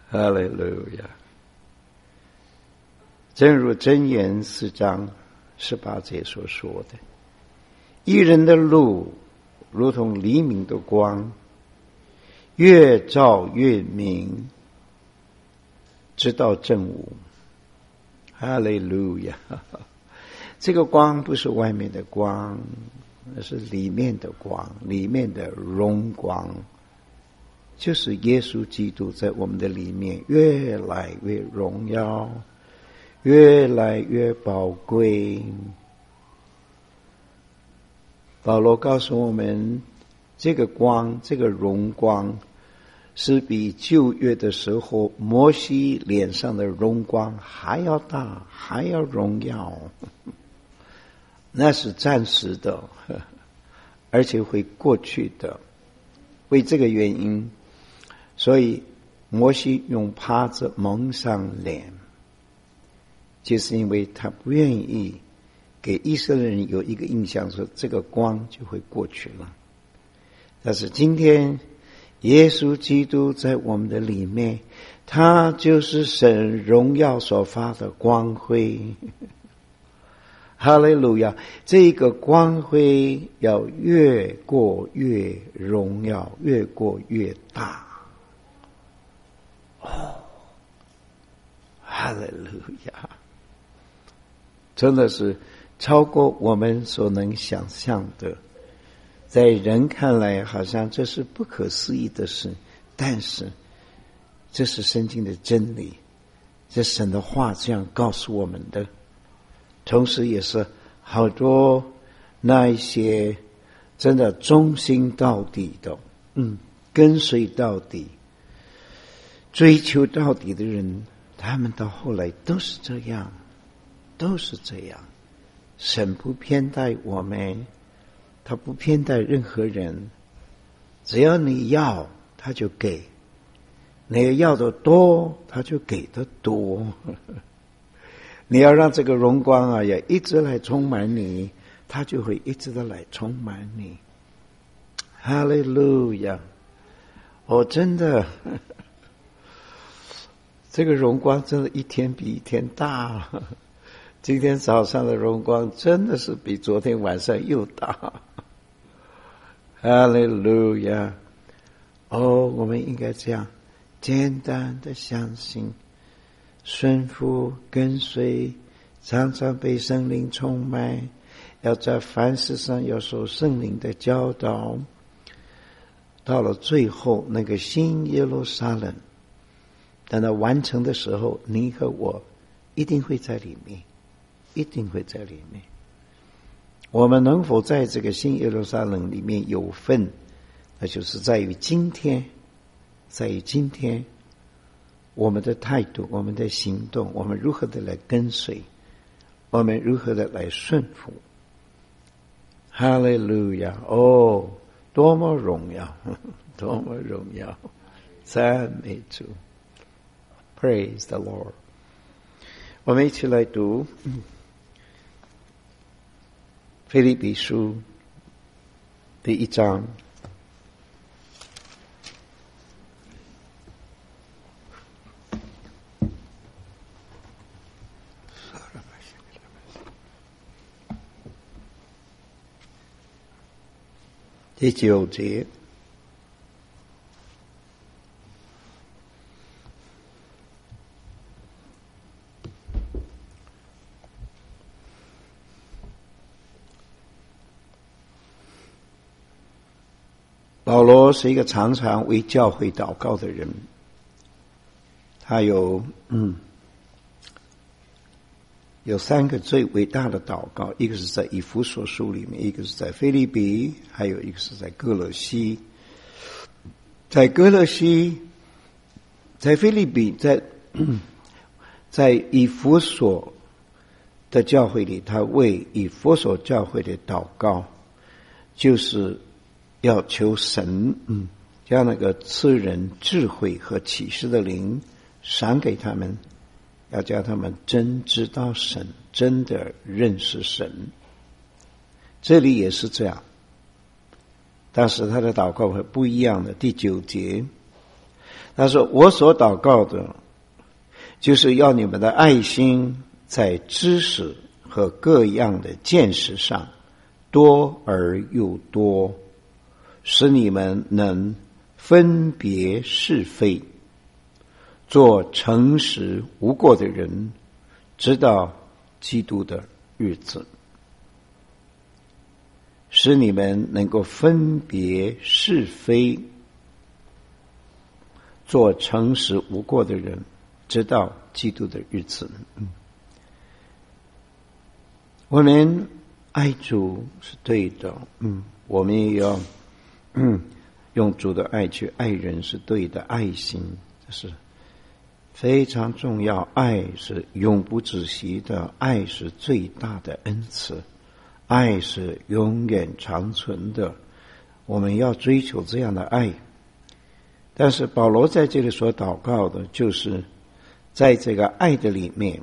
哈利路亚！正如箴言4章18节所说的，义人的路如同黎明的光，越照越明，直到正午。哈利路亚！这个光不是外面的光，那是里面的光，里面的荣光，就是耶稣基督在我们的里面越来越荣耀，越来越宝贵。保罗告诉我们，这个光，这个荣光是比旧约的时候摩西脸上的荣光还要大，还要荣耀。那是暂时的，而且会过去的。为这个原因，所以摩西用帕子蒙上脸，就是因为他不愿意给以色列人有一个印象说这个光就会过去了。但是今天耶稣基督在我们的里面，他就是神荣耀所发的光辉。哈利路亚！这个光辉要越过越荣耀，越过越大。哈利路亚！真的是超过我们所能想象的，在人看来好像这是不可思议的事，但是这是圣经的真理，这神的话这样告诉我们的。同时也是好多那一些真的忠心到底的，跟随到底，追求到底的人，他们到后来都是这样，都是这样。神不偏待我们，他不偏待任何人，只要你要他就给，你要的多他就给的多。你要让这个荣光啊也一直来充满你，他就会一直的来充满你。哈利路亚！真的这个荣光真的一天比一天大。今天早上的荣光真的是比昨天晚上又大。哈利路亚！我们应该这样简单的相信，顺服跟随，常常被圣灵充满，要在凡事上要受圣灵的教导。到了最后那个新耶路撒冷，等到完成的时候，你和我一定会在里面，一定会在里面。我们能否在这个新耶路撒冷里面有份，那就是在于今天，我们的态度，我们的行动，我们如何的来跟随，我们如何的来顺服。哈利路亚！多么荣耀，多么荣耀！赞美主 ，Praise the Lord！ 我们一起来读腓立比书第1章。第9节，保罗是一个常常为教会祷告的人，他有3个最伟大的祷告，一个是在以弗所书里面，一个是在腓立比，还有一个是在哥罗西。在哥罗西，在腓立比，在以弗所的教会里，他为以弗所教会的祷告，就是要求神将那个赐人智慧和启示的灵赏给他们，要叫他们真知道神，真的认识神。这里也是这样，但是他的祷告会不一样的。第9节， 他说我所祷告的就是要你们的爱心在知识和各样的见识上多而又多，使你们能分别是非，做诚实无过的人，直到基督的日子。使你们能够分别是非，做诚实无过的人，直到基督的日子。我们爱主是对的，我们也要用主的爱去爱人是对的，爱心这是非常重要，爱是永不止息的，爱是最大的恩赐，爱是永远长存的，我们要追求这样的爱。但是保罗在这里所祷告的就是在这个爱的里面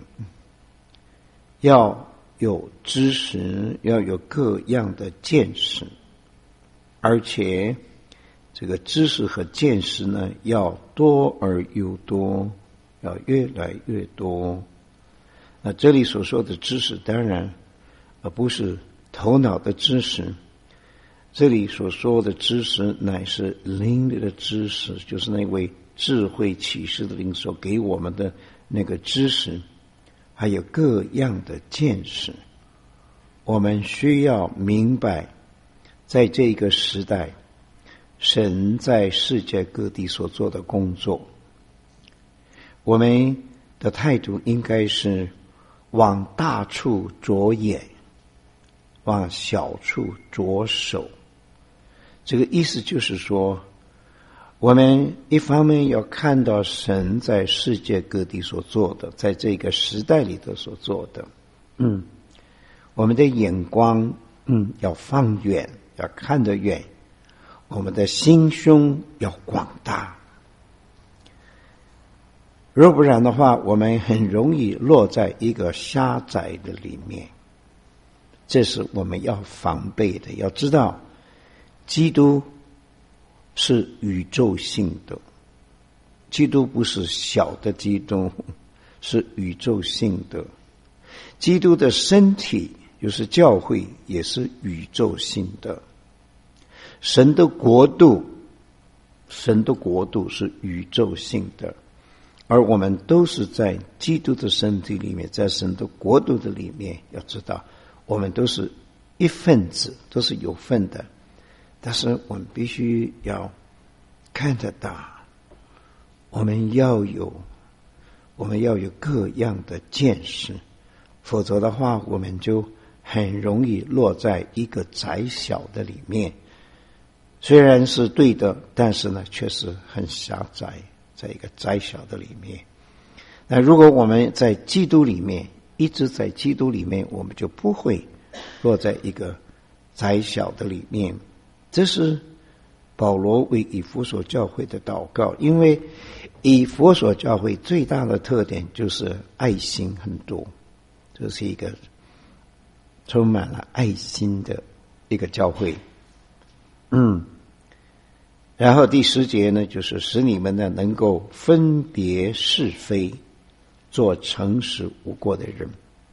要有知识，要有各样的见识，而且这个知识和见识呢要多而又多，要越来越多。那这里所说的知识当然不是头脑的知识，这里所说的知识乃是灵里的知识，就是那位智慧启示的灵所给我们的那个知识，还有各样的见识。我们需要明白在这个时代神在世界各地所做的工作，我们的态度应该是往大处着眼，往小处着手。这个意思就是说，我们一方面要看到神在世界各地所做的，在这个时代里头所做的，我们的眼光要放远，要看得远，我们的心胸要广大。若不然的话，我们很容易落在一个狭窄的里面，这是我们要防备的。要知道基督是宇宙性的，基督不是小的基督，是宇宙性的。基督的身体就是教会，也是宇宙性的。神的国度是宇宙性的，而我们都是在基督的身体里面，在神的国度的里面。要知道我们都是一份子，都是有份的，但是我们必须要看得到，我们要有各样的见识，否则的话我们就很容易落在一个窄小的里面，虽然是对的，但是呢却是很狭窄，在一个窄小的里面。那如果我们在基督里面，一直在基督里面，我们就不会落在一个窄小的里面。这是保罗为以弗所教会的祷告，因为以弗所教会最大的特点就是爱心很多，这是一个充满了爱心的一个教会。然后第10节呢，就是使你们呢能够分别是非，做诚实无过的人。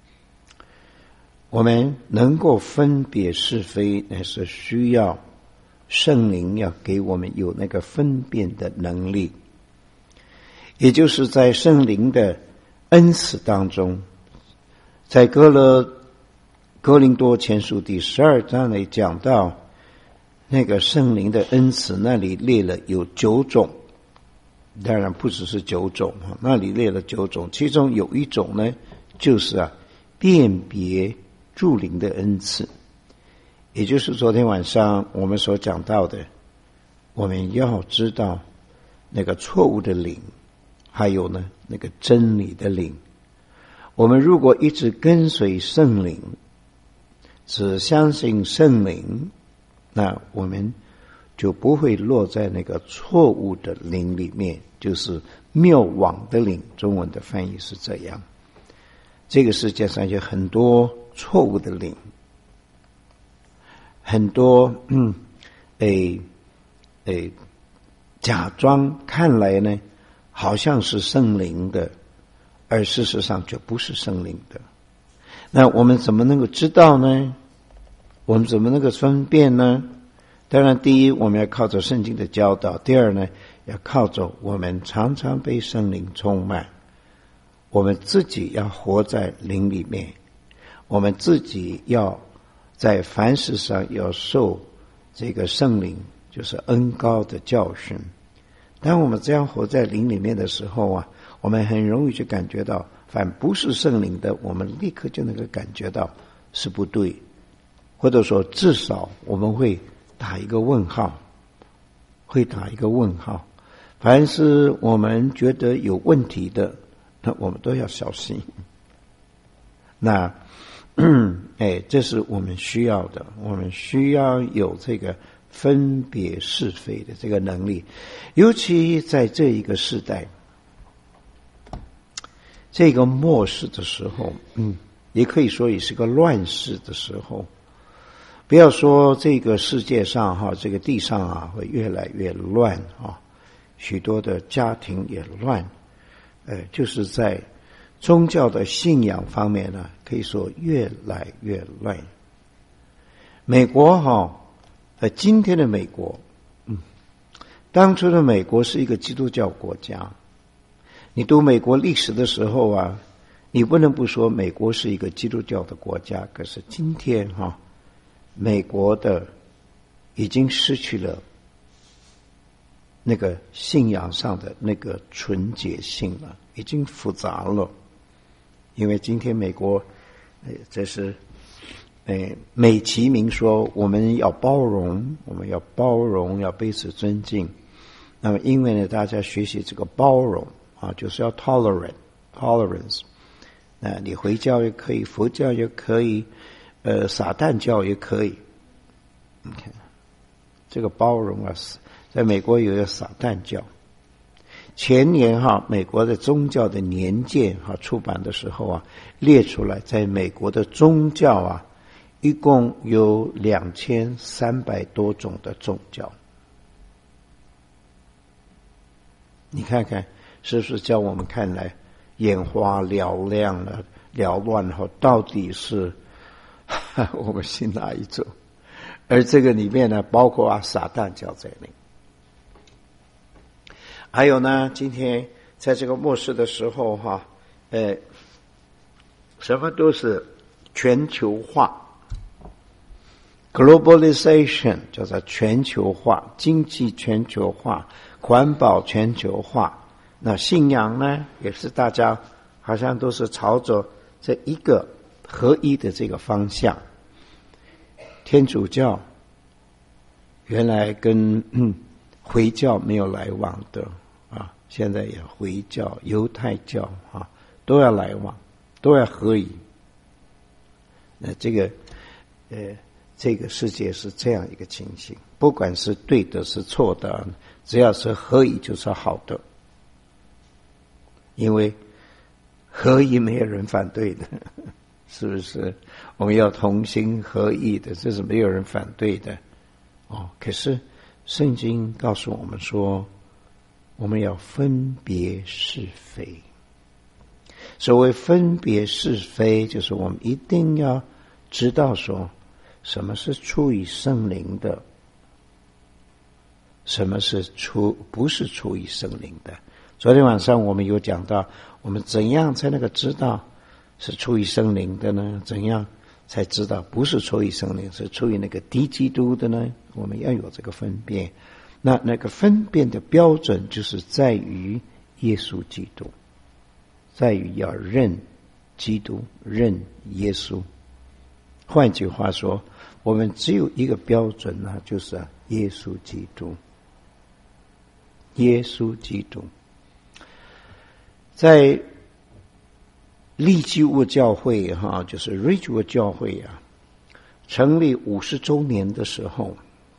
我们能够分别是非，那是需要圣灵要给我们有那个分辨的能力，也就是在圣灵的恩赐当中，在哥林多前书第12章里讲到那个圣灵的恩赐，那里列了有9种，当然不只是9种，那里列了9种，其中有一种呢就是辨别诸灵的恩赐，也就是昨天晚上我们所讲到的，我们要知道那个错误的灵，还有呢那个真理的灵。我们如果一直跟随圣灵，只相信圣灵，那我们就不会落在那个错误的灵里面，就是谬妄的灵，中文的翻译是这样。这个世界上有很多错误的灵，很多假装看来呢好像是圣灵的，而事实上却不是圣灵的。那我们怎么能够知道呢？我们怎么能够分辨呢？当然，第一，我们要靠着圣经的教导；第二呢，要靠着我们常常被圣灵充满，我们自己要活在灵里面，我们自己要在凡事上要受这个圣灵，就是恩膏的教训。当我们这样活在灵里面的时候啊，我们很容易就感觉到，凡不是圣灵的，我们立刻就能够感觉到是不对，或者说至少我们会打一个问号，凡是我们觉得有问题的，那我们都要小心。那这是我们需要的，我们需要有这个分别是非的这个能力，尤其在这一个时代，这个末世的时候，也可以说也是个乱世的时候。不要说这个世界上这个地上会越来越乱许多的家庭也乱，就是在宗教的信仰方面呢，可以说越来越乱。美国今天的美国，当初的美国是一个基督教国家。你读美国历史的时候你不能不说美国是一个基督教的国家。可是今天美国的已经失去了那个信仰上的那个纯洁性了，已经复杂了。因为今天美国这是美其名说我们要包容，要彼此尊敬。那么因为呢，大家学习这个包容就是要 tolerance。你回教也可以，佛教也可以，撒旦教也可以。你看这个包容在美国有个撒旦教。前年美国的宗教的年鉴出版的时候列出来，在美国的宗教一共有2300多种的宗教。你看看是不是叫我们看来眼花缭乱了，到底是我们信哪一种？而这个里面呢，包括撒旦教在内。还有呢，今天在这个末世的时候什么都是全球化 globalization， 叫做全球化，经济全球化，环保全球化。那信仰呢，也是大家好像都是朝着这一个合一的这个方向。天主教原来跟回教没有来往的现在也回教、犹太教都要来往，都要合一。那这个世界是这样一个情形，不管是对的是错的，只要是合一就是好的。因为合一没有人反对的，是不是？我们要同心合意的，这是没有人反对的可是圣经告诉我们说，我们要分别是非。所谓分别是非，就是我们一定要知道说什么是出于圣灵的，什么是不是出于圣灵的。昨天晚上我们有讲到，我们怎样才能够知道是出于圣灵的呢？怎样才知道不是出于圣灵，是出于那个敌基督的呢？我们要有这个分辨。那个分辨的标准就是在于耶稣基督，在于要认基督，认耶稣。换句话说，我们只有一个标准就是耶稣基督。耶稣基督在利基乌教会就是 Ridgewood 教会成立50周年的时候，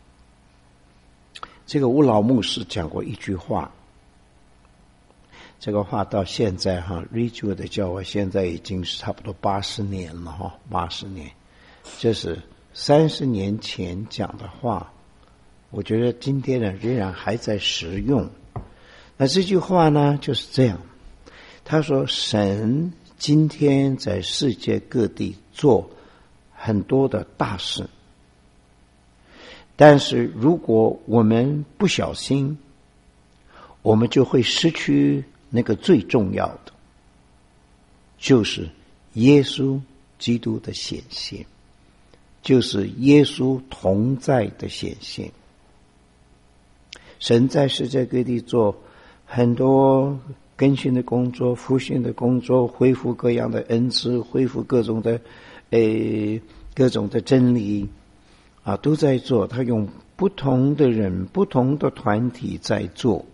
这个乌老牧师讲过一句话，这个话到现在Ridgewood 的教会现在已经是差不多80年了80年，这是30年前讲的话，我觉得今天呢仍然还在实用。 那这句话呢就是这样，他说神今天在世界各地做很多的大事，但是如果我们不小心，我们就会失去那个最重要的，就是耶稣基督的显现，就是耶稣同在的显现。神在世界各地做很多更新的工作、复兴的工作，恢复各样的恩赐，恢复各种的真理啊，都在做。他用不同的人、不同的团体在做。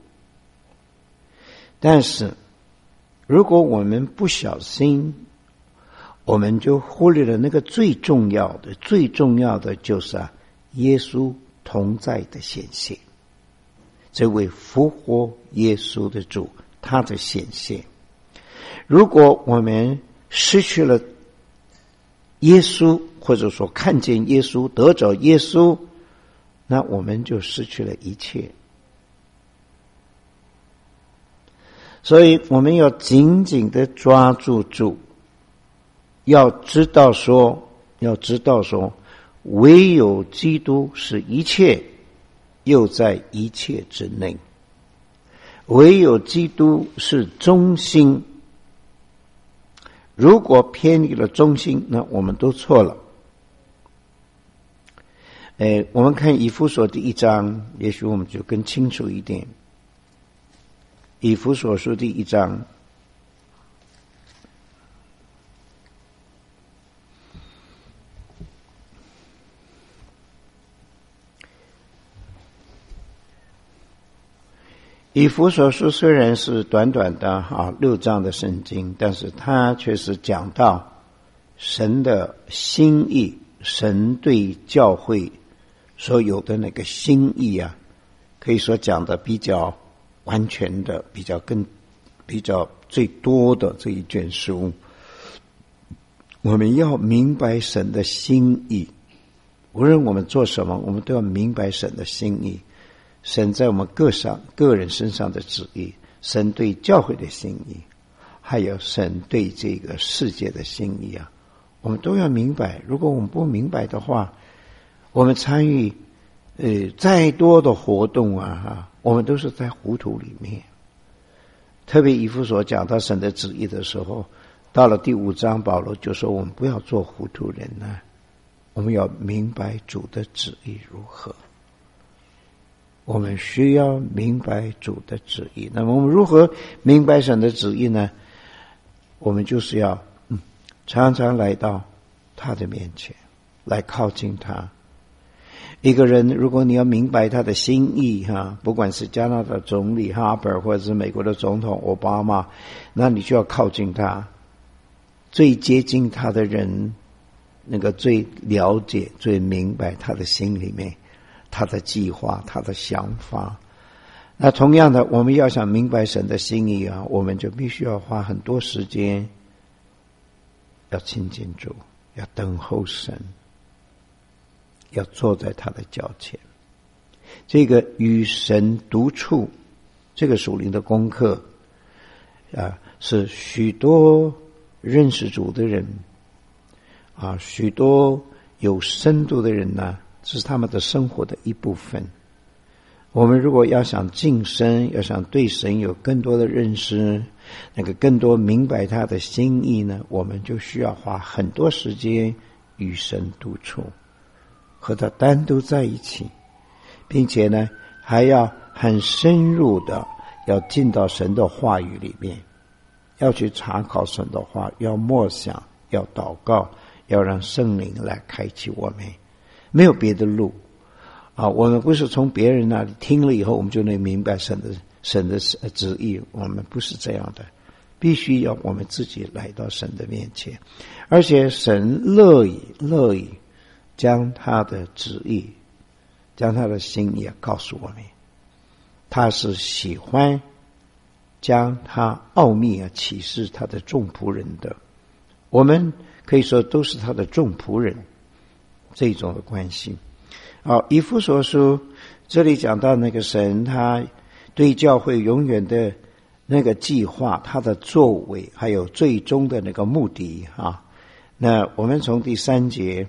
但是如果我们不小心，我们就忽略了那个最重要的就是耶稣同在的显现，这位复活耶稣的主，他的显现。如果我们失去了耶稣，或者说看见耶稣，得着耶稣，那我们就失去了一切。所以我们要紧紧的抓住主，要知道说唯有基督是一切，又在一切之内，唯有基督是中心。如果偏离了中心，那我们都错了。我们看以弗所第1章，也许我们就更清楚一点。以弗所书第1章，以弗所书虽然是短短的6章的圣经，但是它却是讲到神的心意，神对教会所有的那个心意啊，可以说讲的比较完全的，比较最多的这一卷书。我们要明白神的心意，无论我们做什么，我们都要明白神的心意，神在我们个人身上的旨意，神对教会的心意，还有神对这个世界的心意啊，我们都要明白。如果我们不明白的话，我们参与再多的活动我们都是在糊涂里面。特别以弗所讲到神的旨意的时候，到了第5章，保罗就说我们不要做糊涂人我们要明白主的旨意如何。我们需要明白主的旨意。那么我们如何明白神的旨意呢？我们就是要常常来到他的面前，来靠近他。一个人如果你要明白他的心意不管是加拿大总理哈珀，或者是美国的总统奥巴马，那你就要靠近他。最接近他的人，那个最了解、最明白他的心里面，他的计划，他的想法。那同样的，我们要想明白神的心意我们就必须要花很多时间，要亲近主，要等候神，要坐在他的脚前。这个与神独处，这个属灵的功课是许多认识主的人许多有深度的人是他们的生活的一部分。我们如果要想晋升，要想对神有更多的认识，更多明白他的心意呢，我们就需要花很多时间与神独处，和他单独在一起，并且呢还要很深入的要进到神的话语里面，要去查考神的话，要默想，要祷告，要让圣灵来开启我们。没有别的路我们不是从别人那里听了以后我们就能明白神的旨意，我们不是这样的，必须要我们自己来到神的面前。而且神乐意将他的旨意，将他的心意告诉我们，他是喜欢将他奥秘启示他的众仆人的。我们可以说都是他的众仆人，这种的关系。以弗所书这里讲到那个神，他对教会永远的那个计划，他的作为，还有最终的那个目的啊。那我们从第3节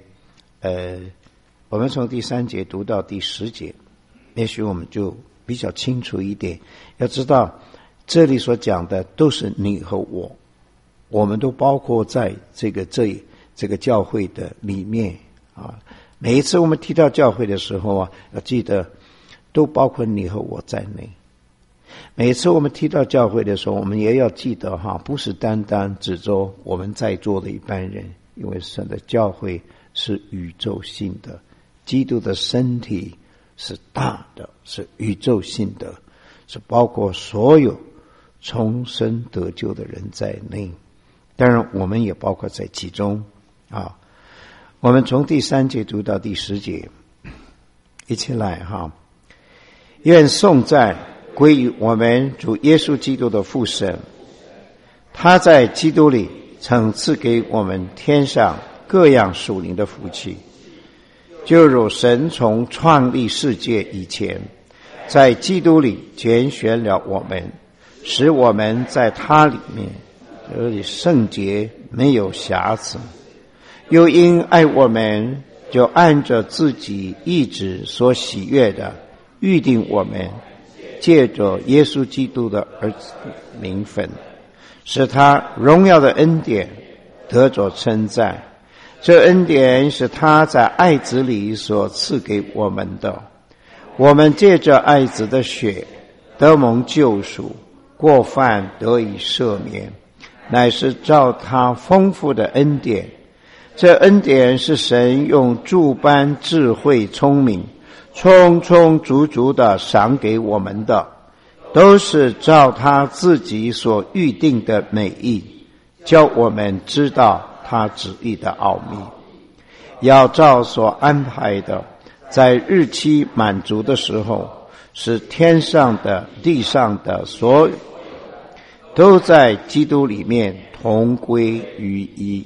读到第10节，也许我们就比较清楚一点。要知道这里所讲的都是你和我们都包括在这个教会的里面啊。每一次我们提到教会的时候啊，要记得都包括你和我在内。每一次我们提到教会的时候，我们也要记得不是单单指着我们在座的一般人，因为神的教会是宇宙性的，基督的身体是大的，是宇宙性的，是包括所有重生得救的人在内。当然我们也包括在其中啊。我们从第3节读到第10节，一起来愿颂赞归于我们主耶稣基督的父神，他在基督里曾赐给我们天上各样属灵的福气，就如神从创立世界以前，在基督里拣选了我们，使我们在他里面得以圣洁，没有瑕疵。又因爱我们，就按着自己意志所喜悦的预定我们，借着耶稣基督的儿子名分，使他荣耀的恩典得着称赞。这恩典是他在爱子里所赐给我们的。我们借着爱子的血得蒙救赎，过犯得以赦免，乃是照他丰富的恩典。这恩典是神用诸般智慧聪明充充足足的赏给我们的，都是照他自己所预定的美意，叫我们知道他旨意的奥秘，要照所安排的，在日期满足的时候，使天上的地上的所有都在基督里面同归于一。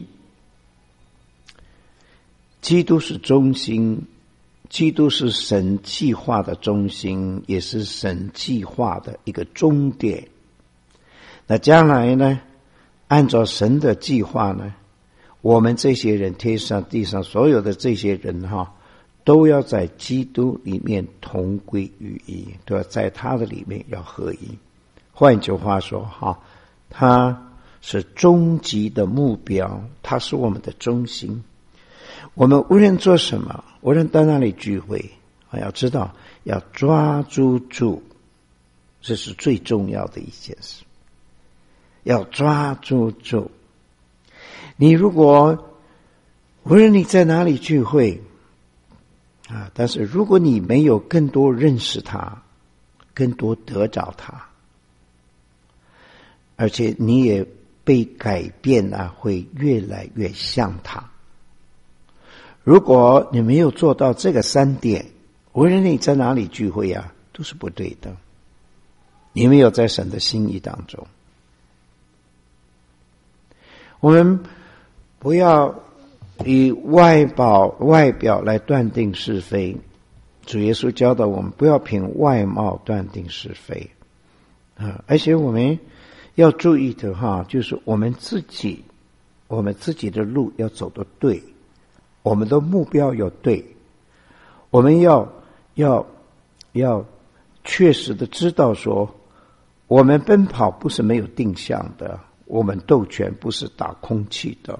基督是中心，基督是神计划的中心，也是神计划的一个终点。那将来呢，按照神的计划呢，我们这些人，天上地上所有的这些人都要在基督里面同归于一，都要在他的里面要合一。换句话说他是终极的目标，他是我们的中心。我们无论做什么，无论到哪里聚会，要知道要抓住，这是最重要的一件事。要抓住。你如果无论你在哪里聚会但是如果你没有更多认识他，更多得着他，而且你也被改变会越来越像他。如果你没有做到这个3点，无论你在哪里聚会都是不对的。你没有在神的心意当中。我们不要以外表来断定是非。主耶稣教导我们不要凭外貌断定是非而且我们要注意的就是我们自己的路要走得对，我们的目标要对，我们要确实的知道说，我们奔跑不是没有定向的，我们斗拳不是打空气的。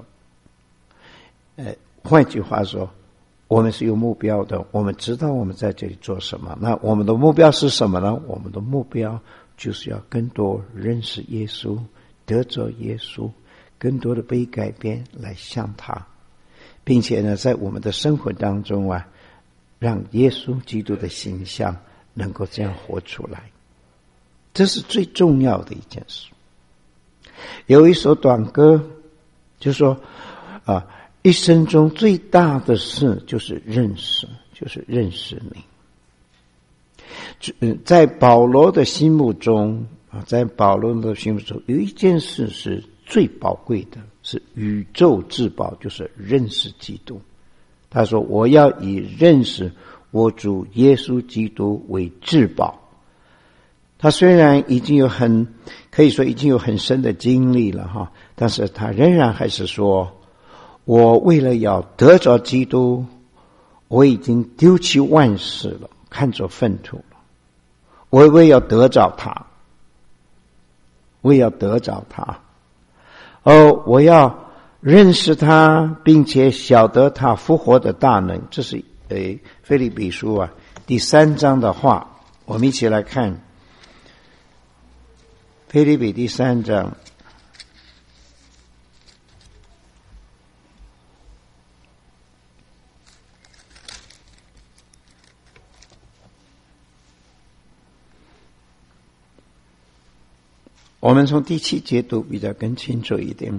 换句话说，我们是有目标的，我们知道我们在这里做什么。那我们的目标是什么呢？我们的目标就是要更多认识耶稣，得着耶稣，更多的被改变来像他，并且呢，在我们的生活当中让耶稣基督的形象能够这样活出来，这是最重要的一件事。有一首短歌就说一生中最大的事就是认识你。在保罗的心目中有一件事是最宝贵的，是宇宙至宝，就是认识基督。他说我要以认识我主耶稣基督为至宝。 他虽然已经有可以说已经有很深的经历了哈，但是他仍然还是说，我为了要得着基督，我已经丢弃万事了，看作粪土了。我也要得着他，我也要得着他。我要认识他，并且晓得他复活的大能。这是腓立比书第3章的话，我们一起来看腓立比第3章。我们从第7节读比较更清楚一点。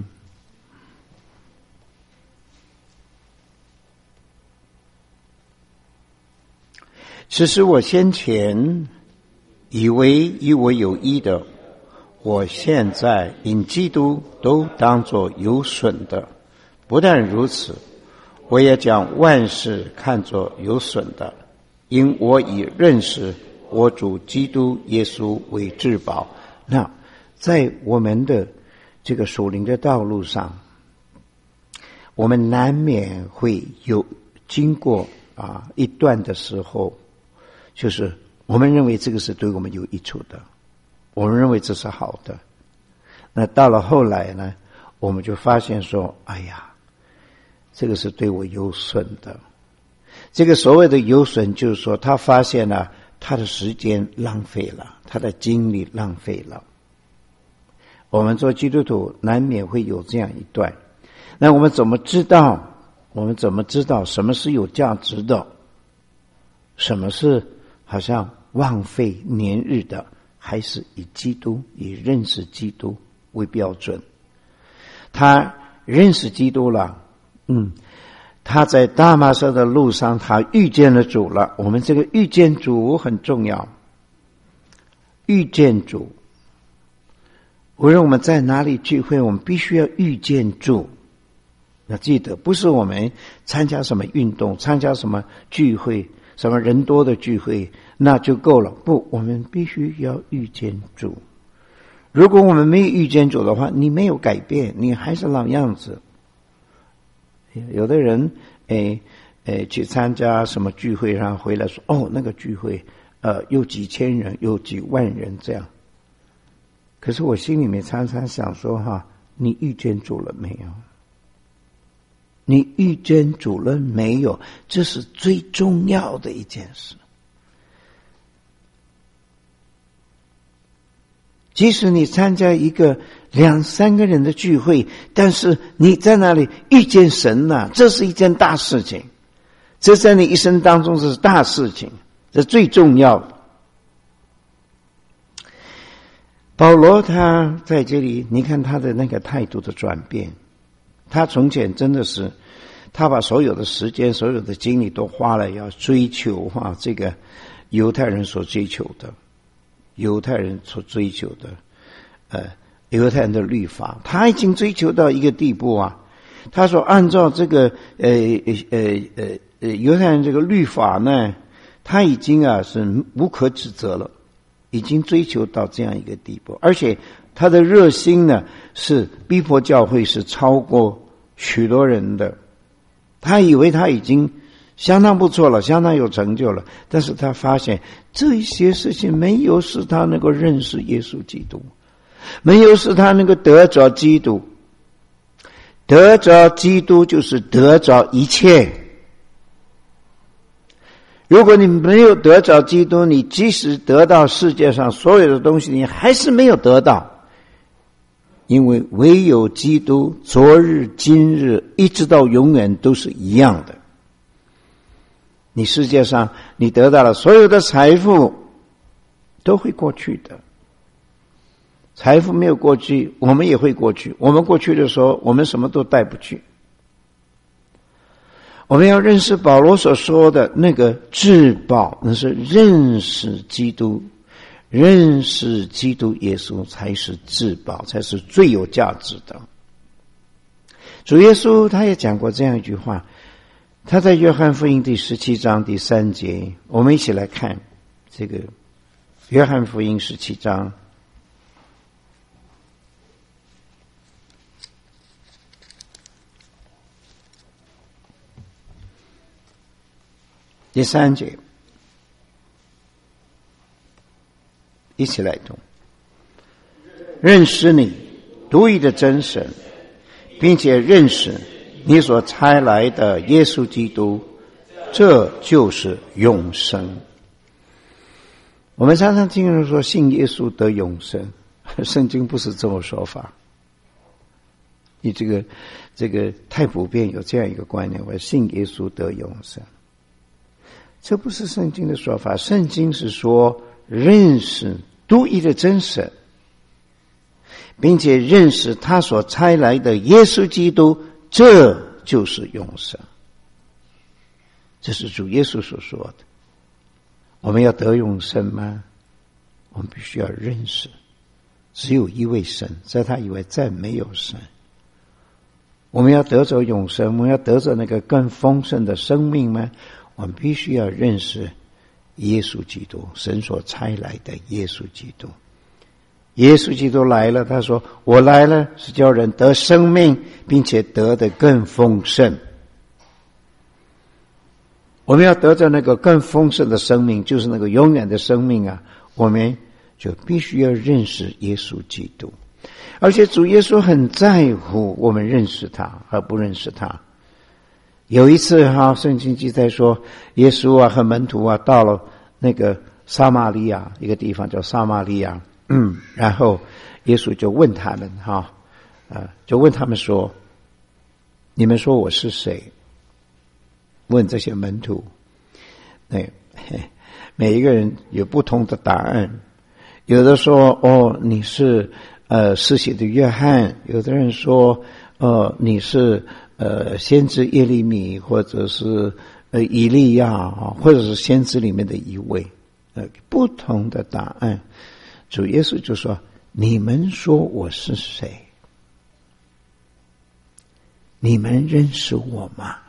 此时我先前以为与我有益的，我现在因基督都当作有损的。不但如此，我也将万事看作有损的，因我已认识我主基督耶稣为至宝。那在我们的这个属灵的道路上，我们难免会有经过一段的时候，就是我们认为这个是对我们有益处的，我们认为这是好的。那到了后来呢，我们就发现说，哎呀，这个是对我有损的。这个所谓的有损，就是说他发现了他的时间浪费了，他的精力浪费了。我们做基督徒难免会有这样一段。那我们怎么知道什么是有价值的，什么是好像枉费年日的，还是以认识基督为标准。他认识基督了，他在大马色的路上，他遇见了主了。我们这个遇见主很重要，遇见主，无论我们在哪里聚会，我们必须要遇见主。要记得，不是我们参加什么运动，参加什么聚会，什么人多的聚会，那就够了。不，我们必须要遇见主。如果我们没有遇见主的话，你没有改变，你还是老样子。有的人去参加什么聚会，然后回来说，那个聚会有几千人，有几万人这样。可是我心里面常常想说你遇见主了没有？你遇见主了没有？这是最重要的一件事。即使你参加一个2-3个人的聚会，但是你在那里遇见神了，这是一件大事情，这在你一生当中是大事情，这最重要的。保罗他在这里，你看他的那个态度的转变。他从前真的是，他把所有的时间、所有的精力都花了要追求这个犹太人所追求的犹太人的律法。他已经追求到一个地步他说按照这个犹太人这个律法呢，他已经是无可指责了，已经追求到这样一个地步。而且他的热心呢，是逼迫教会是超过许多人的。他以为他已经相当不错了，相当有成就了，但是他发现这一些事情没有使他能够认识耶稣基督，没有使他能够得着基督。得着基督就是得着一切。如果你没有得着基督，你即使得到世界上所有的东西，你还是没有得到。因为唯有基督，昨日今日一直到永远都是一样的。你世界上你得到了所有的财富都会过去的，财富没有过去，我们也会过去。我们过去的时候，我们什么都带不去。我们要认识保罗所说的那个至宝，那是认识基督，认识基督耶稣才是至宝，才是最有价值的。主耶稣他也讲过这样一句话，他在约翰福音第17章第3节，我们一起来看这个约翰福音17章第3节，一起来读。认识你独一的真神，并且认识你所差来的耶稣基督，这就是永生。我们常常听人说信耶稣得永生，圣经不是这么说法。你这个太普遍，有这样一个观念，我信耶稣得永生，这不是圣经的说法。圣经是说认识独一的真神，并且认识他所差来的耶稣基督，这就是永生。这是主耶稣所说的。我们要得永生吗？我们必须要认识只有一位神，在他以外再没有神。我们要得着永生，我们要得着那个更丰盛的生命吗？我们必须要认识耶稣基督，神所差来的耶稣基督。耶稣基督来了，他说我来了是叫人得生命，并且得的更丰盛。我们要得着那个更丰盛的生命，就是那个永远的生命啊，我们就必须要认识耶稣基督。而且主耶稣很在乎我们认识他而不认识他。有一次圣经记载说，耶稣和门徒到了那个撒玛利亚一个地方叫撒玛利亚，然后耶稣就问他们就问他们说，你们说我是谁？问这些门徒，每一个人有不同的答案。有的说你是施洗的约翰，有的人说你是先知耶利米，或者是以利亚，或者是先知里面的一位，不同的答案。主耶稣就说，你们说我是谁？你们认识我吗？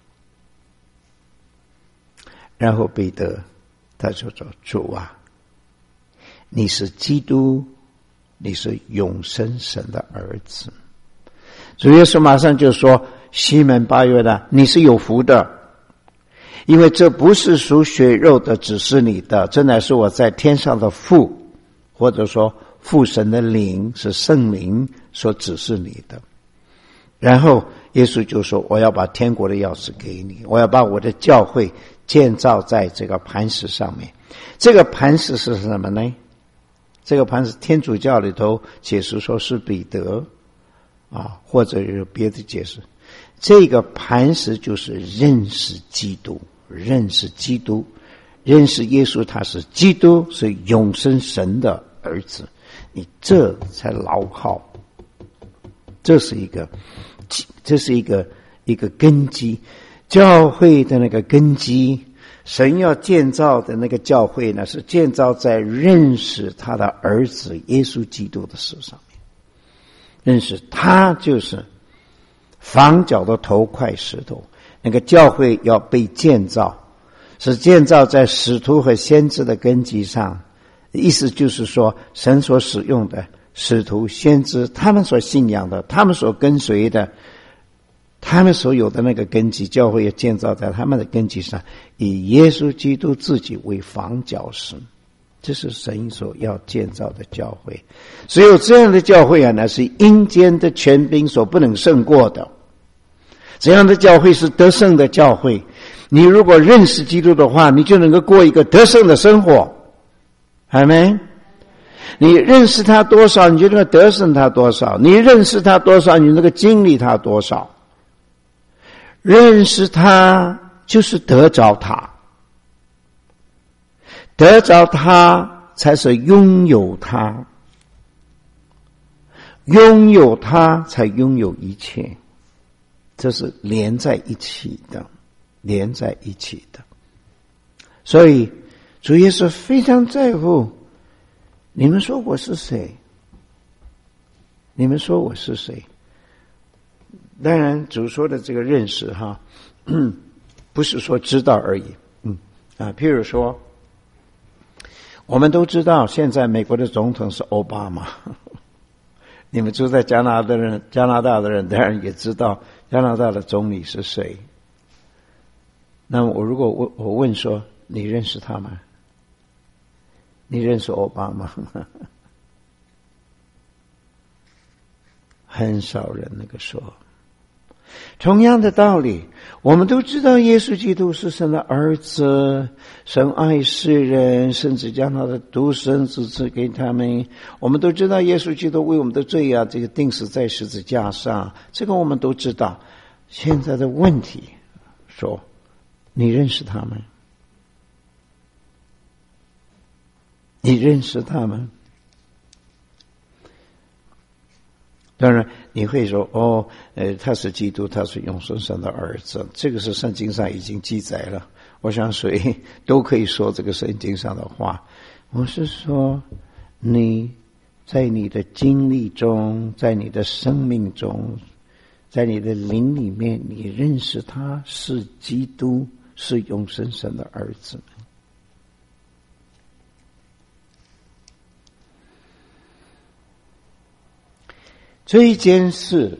然后彼得他就说，主啊，你是基督，你是永生神的儿子。主耶稣马上就说，西门巴约拿，你是有福的，因为这不是属血肉的指示你的，这乃是我在天上的父，或者说父神的灵，是圣灵所指示你的。然后耶稣就说，我要把天国的钥匙给你，我要把我的教会建造在这个磐石上面。这个磐石是什么呢？这个磐石天主教里头解释说是彼得或者有别的解释。这个磐石就是认识基督，认识基督，认识耶稣，他是基督，是永生神的儿子，你这才牢靠。这是一个根基，教会的那个根基，神要建造的那个教会呢，是建造在认识他的儿子耶稣基督的事上面。认识他就是房角的头块石头，那个教会要被建造，是建造在使徒和先知的根基上。意思就是说，神所使用的使徒先知，他们所信仰的，他们所跟随的，他们所有的那个根基，教会也建造在他们的根基上，以耶稣基督自己为房角石。这是神所要建造的教会。只有这样的教会那是阴间的权柄所不能胜过的。这样的教会是得胜的教会。你如果认识基督的话，你就能够过一个得胜的生活。还没？你认识他多少，你就能够得胜他多少。你认识他多少，你能够经历他多少。认识他就是得着他，得着他才是拥有他，拥有他才拥有一切。这是连在一起的，连在一起的。所以主耶稣非常在乎，你们说我是谁？你们说我是谁？当然主说的这个认识不是说知道而已。譬如说我们都知道，现在美国的总统是奥巴马。你们住在加拿大的人当然也知道加拿大的总理是谁。那么如果我问说，你认识他吗？你认识奥巴马吗？很少人那个说。同样的道理，我们都知道耶稣基督是神的儿子，神爱世人，甚至将他的独生子赐给他们。我们都知道耶稣基督为我们的罪这个钉死在十字架上，这个我们都知道。现在的问题说，你认识他们？你认识他们？当然你会说他是基督，他是永生神的儿子，这个是圣经上已经记载了，我想谁都可以说这个圣经上的话。我是说，你在你的经历中，在你的生命中，在你的灵里面，你认识他是基督，是永生神的儿子。这一件事，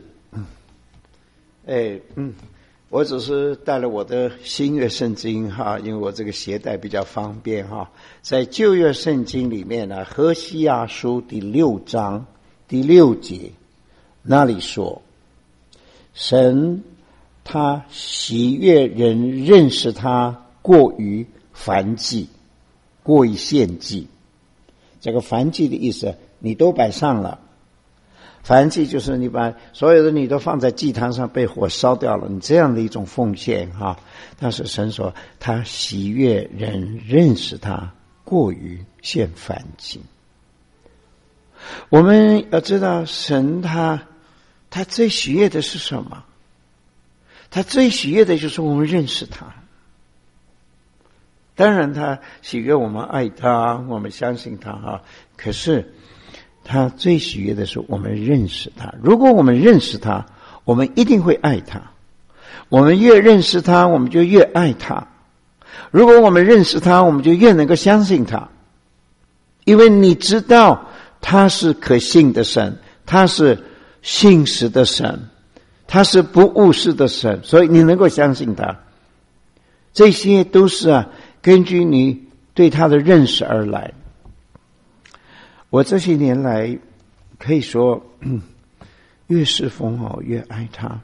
我只是带了我的新约圣经因为我这个携带比较方便在旧约圣经里面呢，何西阿书第6章第6节那里说，神他喜悦人认识他过于燔祭，过于献祭。这个燔祭的意思，你都摆上了。燔祭就是你把所有的你都放在祭坛上被火烧掉了，你这样的一种奉献但是神说他喜悦人认识他过于献燔祭。我们要知道神他最喜悦的是什么？他最喜悦的就是我们认识他。当然他喜悦我们爱他，我们相信他可是他最喜悦的是我们认识他。如果我们认识他，我们一定会爱他。我们越认识他，我们就越爱他。如果我们认识他，我们就越能够相信他。因为你知道他是可信的神，他是信实的神，他是不误事的神，所以你能够相信他。这些都是根据你对他的认识而来。我这些年来可以说越侍奉越爱他。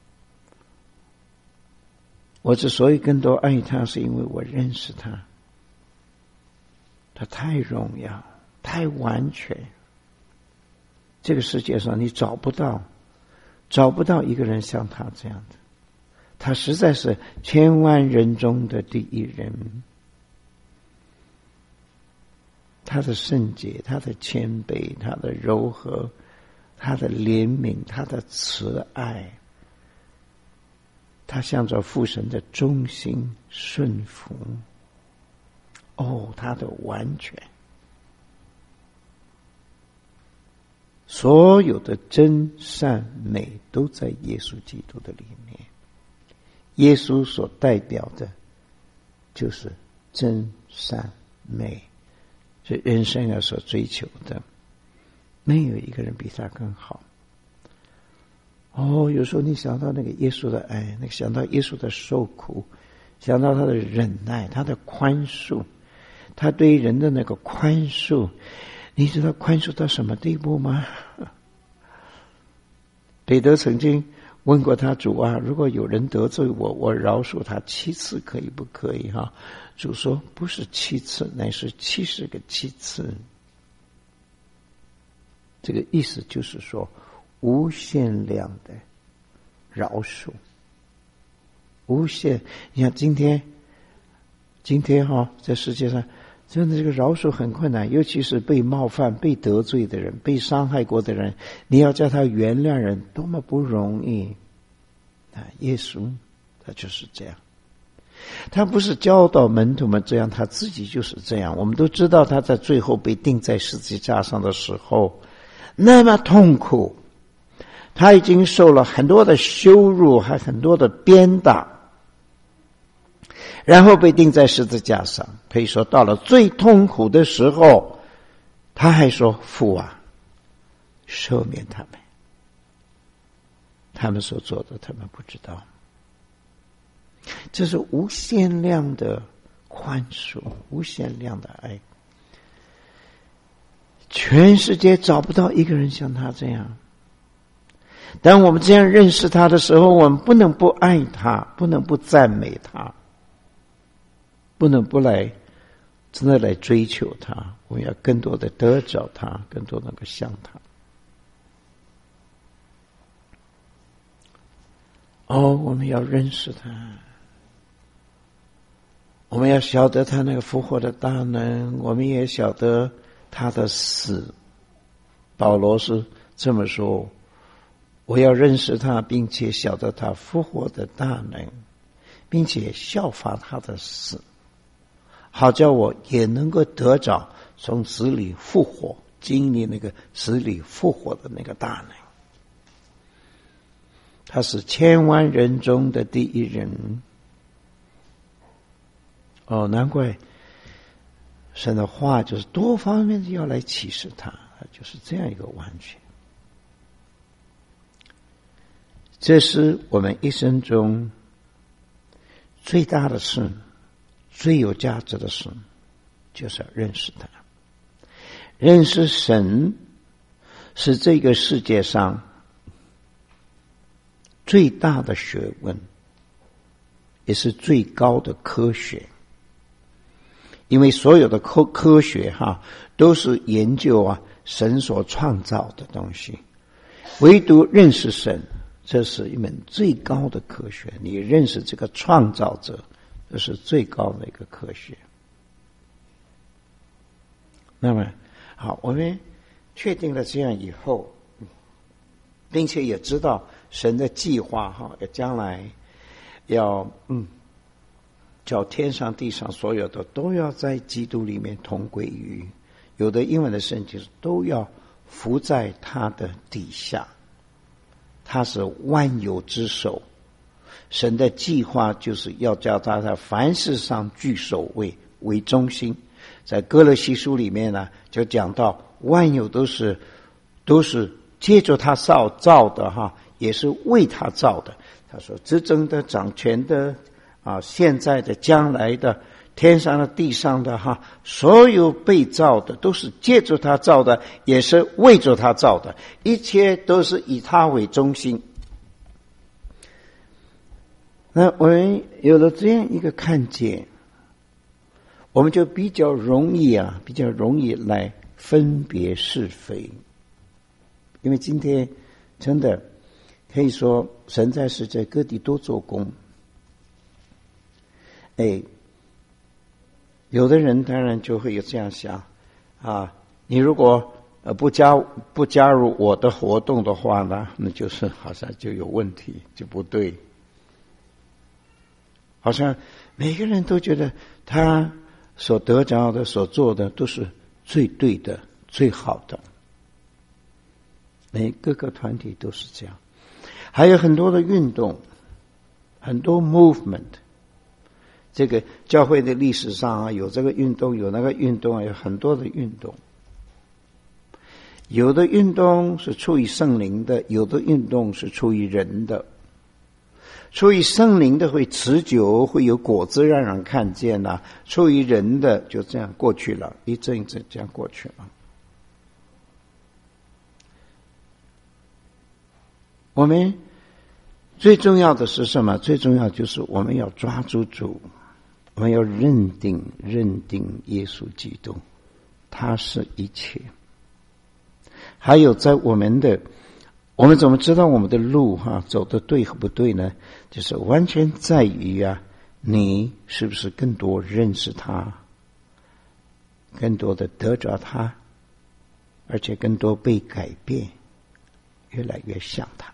我之所以更多爱他，是因为我认识他。他太荣耀，太完全。这个世界上你找不到一个人像他这样的。他实在是千万人中的第一人。他的圣洁，他的谦卑，他的柔和，他的怜悯，他的慈爱，他向着父神的忠心顺服。他的完全，所有的真善美都在耶稣基督的里面。耶稣所代表的就是真善美，是人生要所追求的，没有一个人比他更好。有时候你想到那个耶稣的爱，想到耶稣的受苦，想到他的忍耐，他的宽恕，他对人的那个宽恕，你知道宽恕到什么地步吗？彼得曾经问过他，主如果有人得罪我，我饶恕他7次可以不可以主说不是7次，乃是70个7次。这个意思就是说无限量的饶恕，无限。你看今天在世界上真的这个饶恕很困难，尤其是被冒犯、被得罪的人、被伤害过的人，你要叫他原谅人多么不容易。耶稣他就是这样，他不是教导门徒们这样，他自己就是这样。我们都知道他在最后被钉在十字架上的时候那么痛苦，他已经受了很多的羞辱，还很多的鞭打， 然后被钉在十字架上。可以说到了最痛苦的时候，他还说：父啊，赦免他们，他们所做的他们不知道。这是无限量的宽恕，无限量的爱。全世界找不到一个人像他这样。当我们这样认识他的时候，我们不能不爱他，不能不赞美他，不能不真的来追求他。我们要更多的得着他，更多能够像他。我们要认识他，我们要晓得他那个复活的大能，我们也晓得他的死。保罗是这么说：我要认识他，并且晓得他复活的大能，并且效法他的死，好叫我也能够得着从死里复活，经历那个死里复活的那个大能。他是千万人中的第一人。难怪神的话就是多方面的要来启示他，就是这样一个完全。这是我们一生中最大的事，最有价值的事，就是要认识他。认识神是这个世界上最大的学问，也是最高的科学。因为所有的科学都是研究神所创造的东西，唯独认识神，这是一门最高的科学。你认识这个创造者，这是最高的一个科学。那么好，我们确定了这样以后，并且也知道神的计划将来要叫天上地上所有的都要在基督里面同归于，有的英文的圣经都要伏在他的底下。他是万有之首，神的计划就是要叫他在凡事上居首位，为中心。在哥罗西书里面呢，就讲到万有都是借着他造的也是为他造的。他说执政的、掌权的现在的、将来的、天上的、地上的所有被造的都是借着他造的，也是为着他造的，一切都是以他为中心。那我们有了这样一个看见，我们就比较容易来分别是非。因为今天真的可以说神在世界各地都做工。有的人当然就会有这样想你如果不加入我的活动的话呢，那就是好像就有问题，就不对。好像每个人都觉得他所得着的、所做的都是最对的、最好的。各个团体都是这样。还有很多的运动，很多 movement。这个教会的历史上有这个运动，有那个运动，有很多的运动。有的运动是出于圣灵的，有的运动是出于人的。出于圣灵的会持久，会有果子让人看见出于人的就这样过去了，一阵一阵这样过去了。我们最重要的是什么？最重要就是我们要抓住主，我们要认定耶稣基督，他是一切。还有在我们怎么知道我们的路走得对和不对呢？就是完全在于你是不是更多认识他，更多的得着他，而且更多被改变，越来越像他。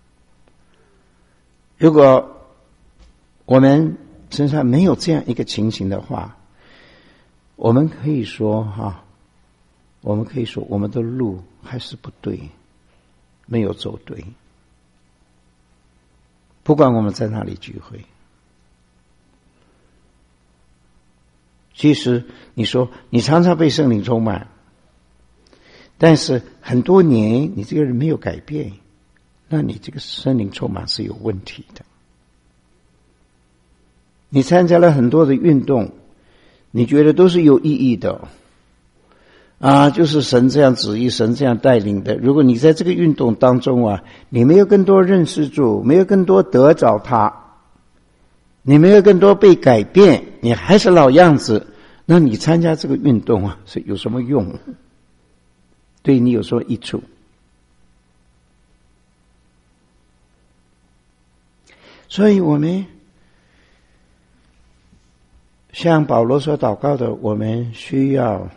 如果我们身上没有这样一个情形的话，我们可以说我们的路还是不对，没有走对。不管我们在哪里聚会， 其实你说你常常被圣灵充满，但是很多年你这个人没有改变，那你这个圣灵充满是有问题的。你参加了很多的运动，你觉得都是有意义的啊，就是神这样旨意，神这样带领的。如果你在这个运动当中啊，你没有更多认识主，没有更多得着他，你没有更多被改变，你还是老样子，那你参加这个运动啊，是有什么用？对你有什么益处？所以我们像保罗所祷告的，我们需要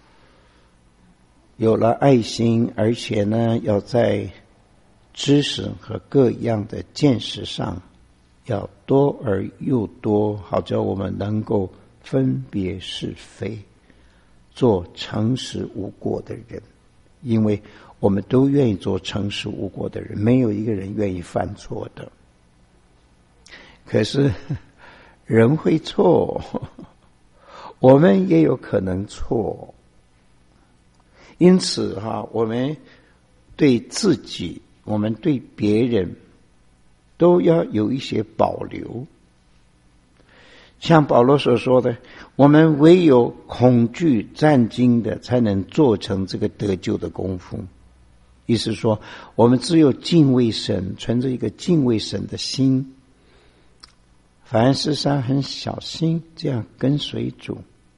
有了爱心，而且呢，要在知识和各样的见识上要多而又多，好叫我们能够分别是非，做诚实无过的人。因为我们都愿意做诚实无过的人，没有一个人愿意犯错的。可是人会错，我们也有可能错，因此我们对自己，我们对别人都要有一些保留。像保罗所说的，我们唯有恐惧战惊的，才能做成这个得救的功夫。意思说，我们只有敬畏神，存着一个敬畏神的心，凡事上很小心，这样跟随主，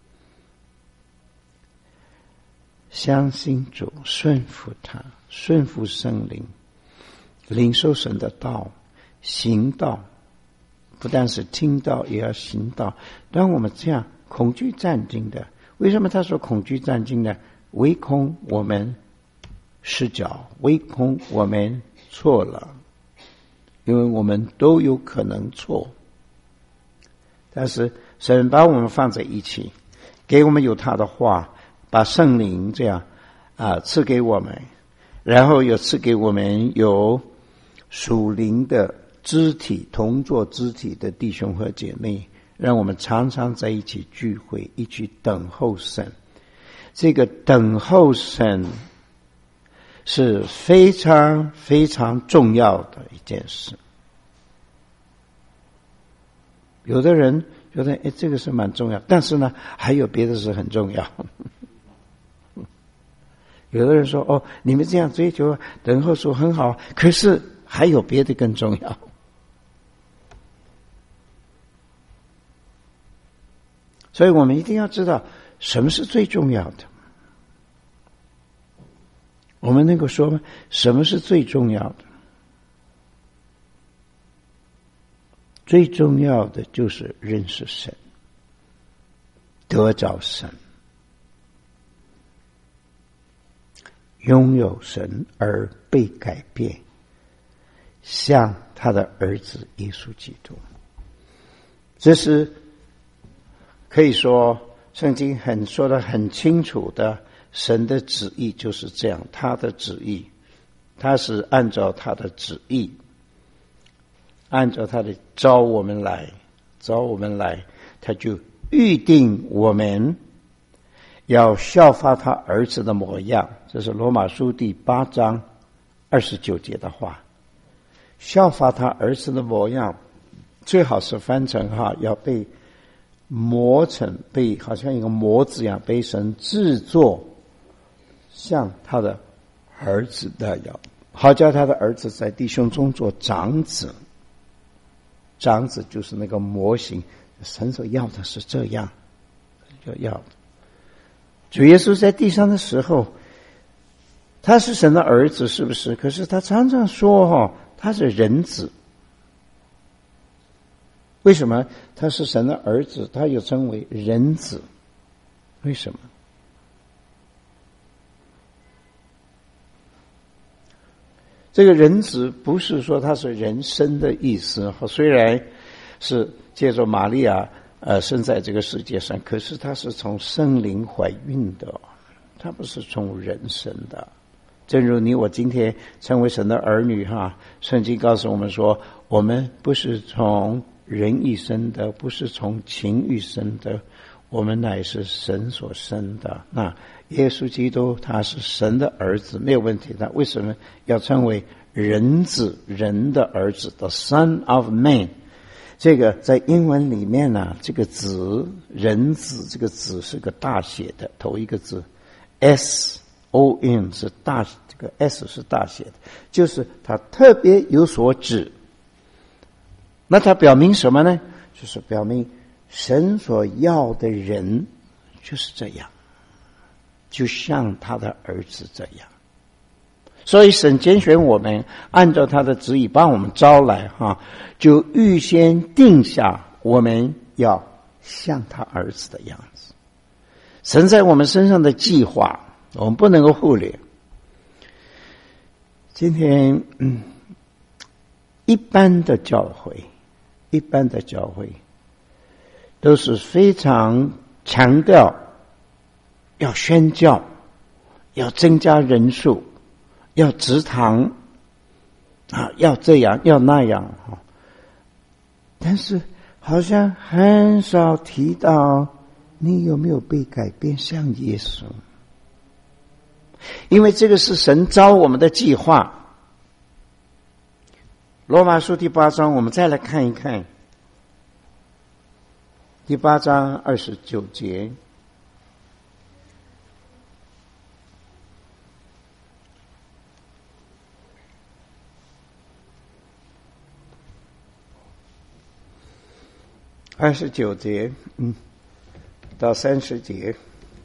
相信主，顺服他，顺服圣灵，领受神的道，行道，不但是听到，也要行道。当我们这样恐惧战惊的，为什么他说恐惧战惊呢？唯恐我们失脚，唯恐我们错了，因为我们都有可能错。但是神把我们放在一起，给我们有他的话，把圣灵这样赐给我们，然后又赐给我们有属灵的肢体，同作肢体的弟兄和姐妹，让我们常常在一起聚会，一起等候神。这个等候神是非常非常重要的一件事。有的人觉得这个是蛮重要，但是呢还有别的是很重要。有的人说你们这样追求等候主很好，可是还有别的更重要。所以我们一定要知道什么是最重要的。我们能够说吗？什么是最重要的？最重要的就是认识神，得着神，拥有神而被改变，像他的儿子耶稣基督。这是可以说圣经说得很清楚的，神的旨意就是这样，他的旨意，他是按照他的旨意，按照他的招我们来，他就预定我们要效法他儿子的模样。这是罗马书第8章29节的话，效法他儿子的模样，最好是翻成要被磨成，被好像一个模子一样，被神制作像他的儿子那样，好叫他的儿子在弟兄中做长子。长子就是那个模型，神所要的是这样，要的。主耶稣在地上的时候，他是神的儿子，是不是？可是他常常说他是人子。为什么他是神的儿子，他又称为人子？为什么？这个人子不是说他是人生的意思，虽然是借着玛利亚生在这个世界上，可是他是从圣灵怀孕的，他不是从人生的。正如你我今天成为神的儿女圣经告诉我们说，我们不是从人意生的，不是从情欲生的， 我们乃是神所生的。那耶稣基督他是神的儿子，没有问题的。为什么要称为人子，人的儿子 The Son of Man？ 这个在英文里面呢，这个子人子这个子是个大写的，头一个字 SON 是大，这个 S 是大写的，就是他特别有所指。那它表明什么呢？就是表明神所要的人就是这样，就像他的儿子这样。所以神拣选我们，按照他的旨意把我们招来就预先定下我们要像他儿子的样子。神在我们身上的计划我们不能够忽略。今天一般的教会都是非常强调要宣教，要增加人数，要植堂要这样要那样但是好像很少提到你有没有被改变像耶稣。因为这个是神召我们的计划。罗马书第8章我们再来看一看，第8章29节，29节到30节，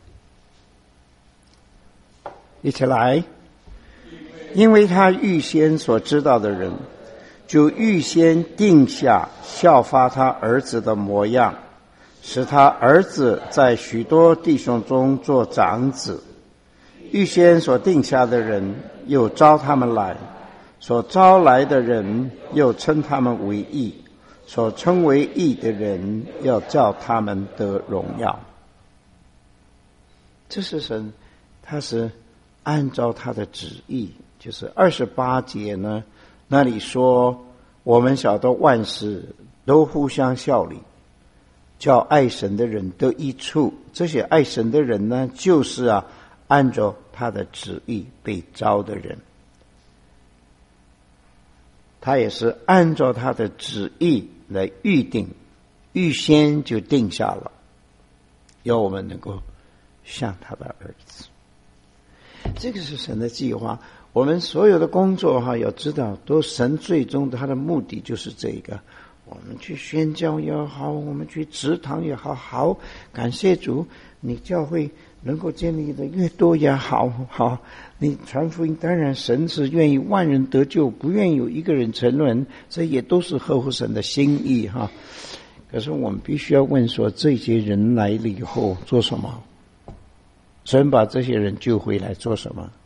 一起来。因为他预先所知道的人，就预先定下效法他儿子的模样，使他儿子在许多弟兄中做长子。预先所定下的人，又招他们来；所招来的人，又称他们为义；所称为义的人，要叫他们得荣耀。这是神，他是按照他的旨意。就是28节呢，那里说我们晓得万事都互相效力，叫爱神的人得益处。这些爱神的人呢，就是按照他的旨意被招的人。他也是按照他的旨意来预定，预先就定下了，要我们能够像他的儿子。这个是神的计划。我们所有的工作要知道，都神最终他的目的就是这个。我们去宣教也好，我们去植堂也好，好感谢主，你教会能够建立的越多也好，你传福音，当然神是愿意万人得救，不愿意有一个人沉沦，这也都是合乎神的心意可是我们必须要问说，这些人来了以后做什么？神把这些人救回来做什么？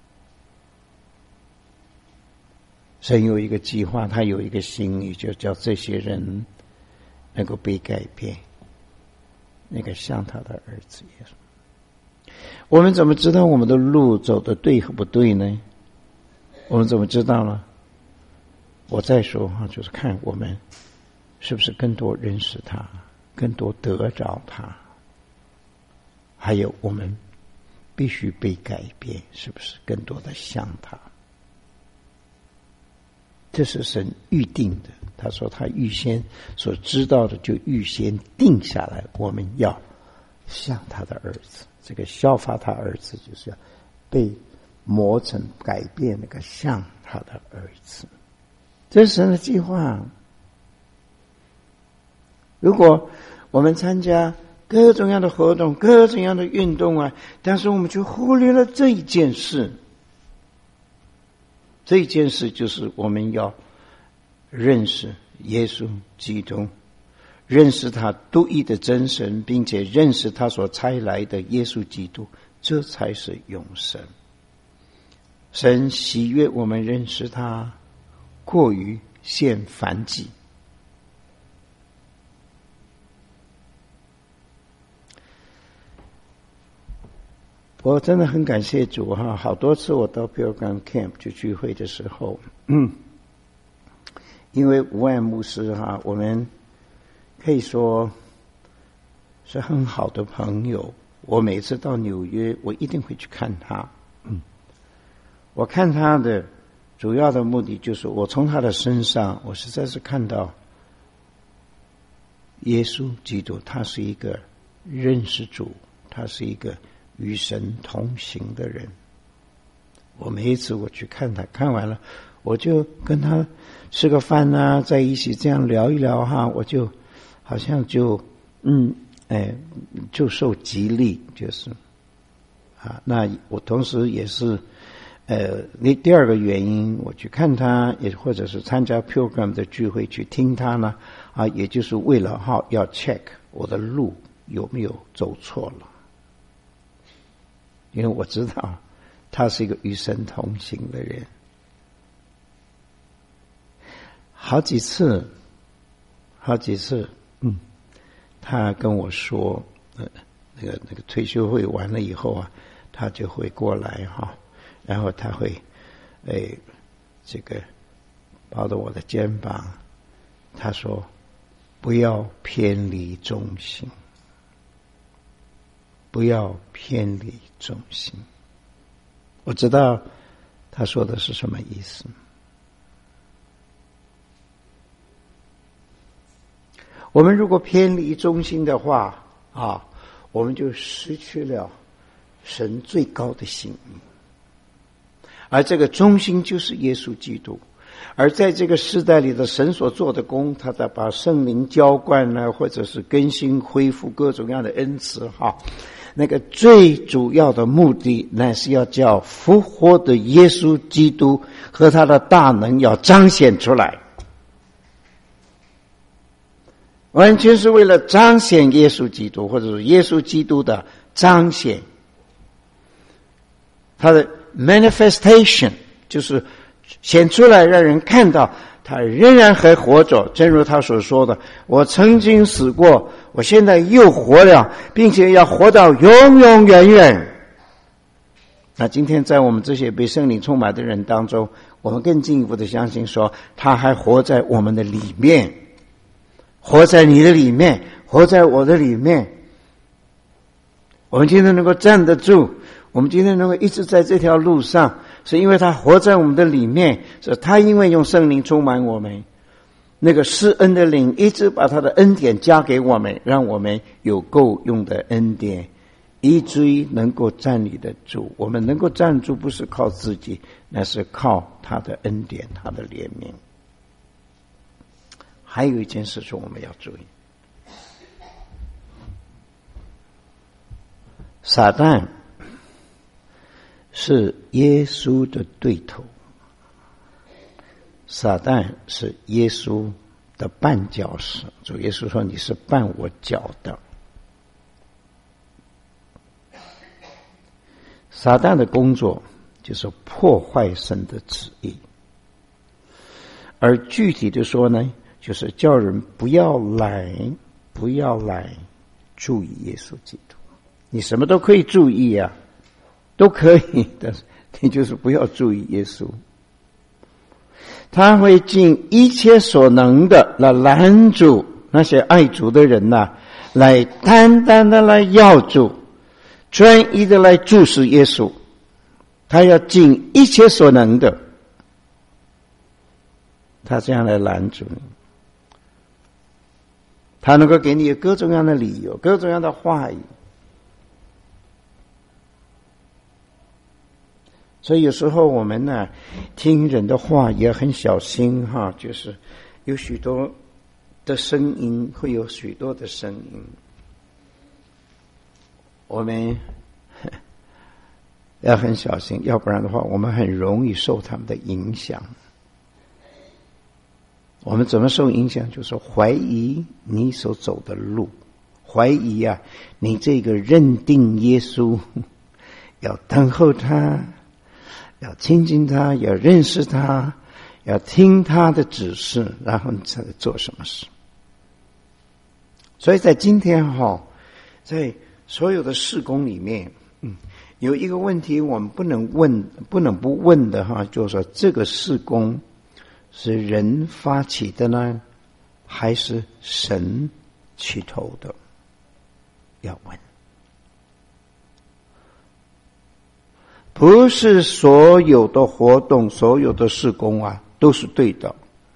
神有一个计划，他有一个心意，就叫这些人能够被改变，那个像他的儿子耶稣。我们怎么知道我们的路走得对和不对呢？我们怎么知道呢？我再说就是看我们是不是更多认识他，更多得着他，还有我们必须被改变，是不是更多的像他。这是神预定的，他说他预先所知道的就预先定下来，我们要像他的儿子。这个效法他儿子，就是要被磨成改变那个像他的儿子。这是神的计划。如果我们参加各种各样的活动，各种各样的运动但是我们就忽略了这一件事。这一件事就是我们要认识耶稣基督，认识他独一的真神，并且认识他所差来的耶稣基督，这才是永生。神喜悦我们认识他，过于献燔祭。我真的很感谢主好多次我到 Pilgrim Camp 去聚会的时候，因为吴爱牧师我们可以说是很好的朋友。我每次到纽约，我一定会去看他。我看他的主要的目的就是我从他的身上，我实在是看到耶稣基督，他是一个认识主，他是一个与神同行的人。我每一次我去看他，看完了我就跟他吃个饭啊，在一起这样聊一聊哈，我就好像就就受激励，就是那我同时也是第二个原因，我去看他，也或者是参加 program 的聚会去听他呢，也就是为了要 check 我的路有没有走错了，因为我知道他是一个与神同行的人。好几次，他跟我说，那个退休会完了以后啊，他就会过来然后他会这个抱着我的肩膀，他说不要偏离中心，不要偏离中心。我知道他说的是什么意思。我们如果偏离中心的话我们就失去了神最高的心意，而这个中心就是耶稣基督。而在这个时代里的神所做的工，他在把圣灵浇灌呢，或者是更新恢复各种各样的恩赐那个最主要的目的乃是要叫复活的耶稣基督和他的大能要彰显出来，完全是为了彰显耶稣基督，或者是耶稣基督的彰显，他的 manifestation 就是显出来，让人看到他仍然还活着。正如他所说的，我曾经死过，我现在又活了，并且要活到永永远远。那今天在我们这些被圣灵充满的人当中，我们更进一步的相信说，他还活在我们的里面，活在你的里面，活在我的里面。我们今天能够站得住，我们今天能够一直在这条路上，是因为他活在我们的里面，是他因为用圣灵充满我们，那个施恩的灵一直把他的恩典加给我们，让我们有够用的恩典，以至于能够站立得住。我们能够站住不是靠自己，那是靠他的恩典，他的怜悯。还有一件事情我们要注意，撒旦是耶稣的对头，撒旦是耶稣的绊脚石。主耶稣说，你是绊我脚的。撒旦的工作就是破坏神的旨意，而具体的说呢，就是叫人不要来注意耶稣基督。你什么都可以注意都可以，但是你就是不要注意耶稣。他会尽一切所能的来拦住那些爱主的人来单单的来要主，专一的来注视耶稣。他要尽一切所能的，他这样来拦住你。他能够给你各种各样的理由，各种各样的话语。所以有时候我们听人的话也很小心就是有许多的声音，会有许多的声音，我们要很小心，要不然的话我们很容易受他们的影响。我们怎么受影响？就是怀疑你所走的路，怀疑你这个认定耶稣，要等候他，要亲近他，要认识他，要听他的指示，然后你才做什么事。所以在今天在所有的事工里面有一个问题我们不能不问的就是说，这个事工是人发起的呢，还是神起头的？ 要问。不是所有的活动，所有的事工啊，都是对的。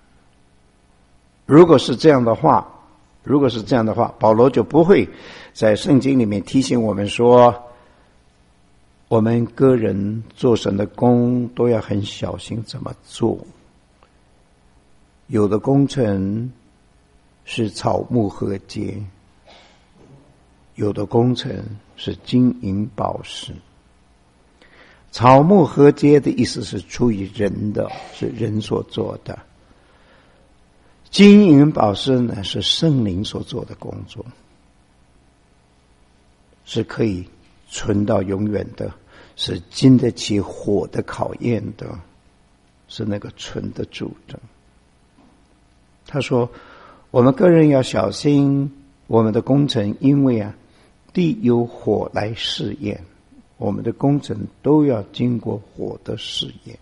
如果是这样的话，保罗就不会在圣经里面提醒我们说，我们个人做神的工都要很小心怎么做。有的工程是草木禾秸，有的工程是金银宝石。草木禾秸的意思是出于人的，是人所做的。金银宝石呢，是圣灵所做的工作，是可以存到永远的，是经得起火的考验的，是那个存得住的。他说我们个人要小心我们的工程，因为地有火来试验，我们的工程都要经过火的试验。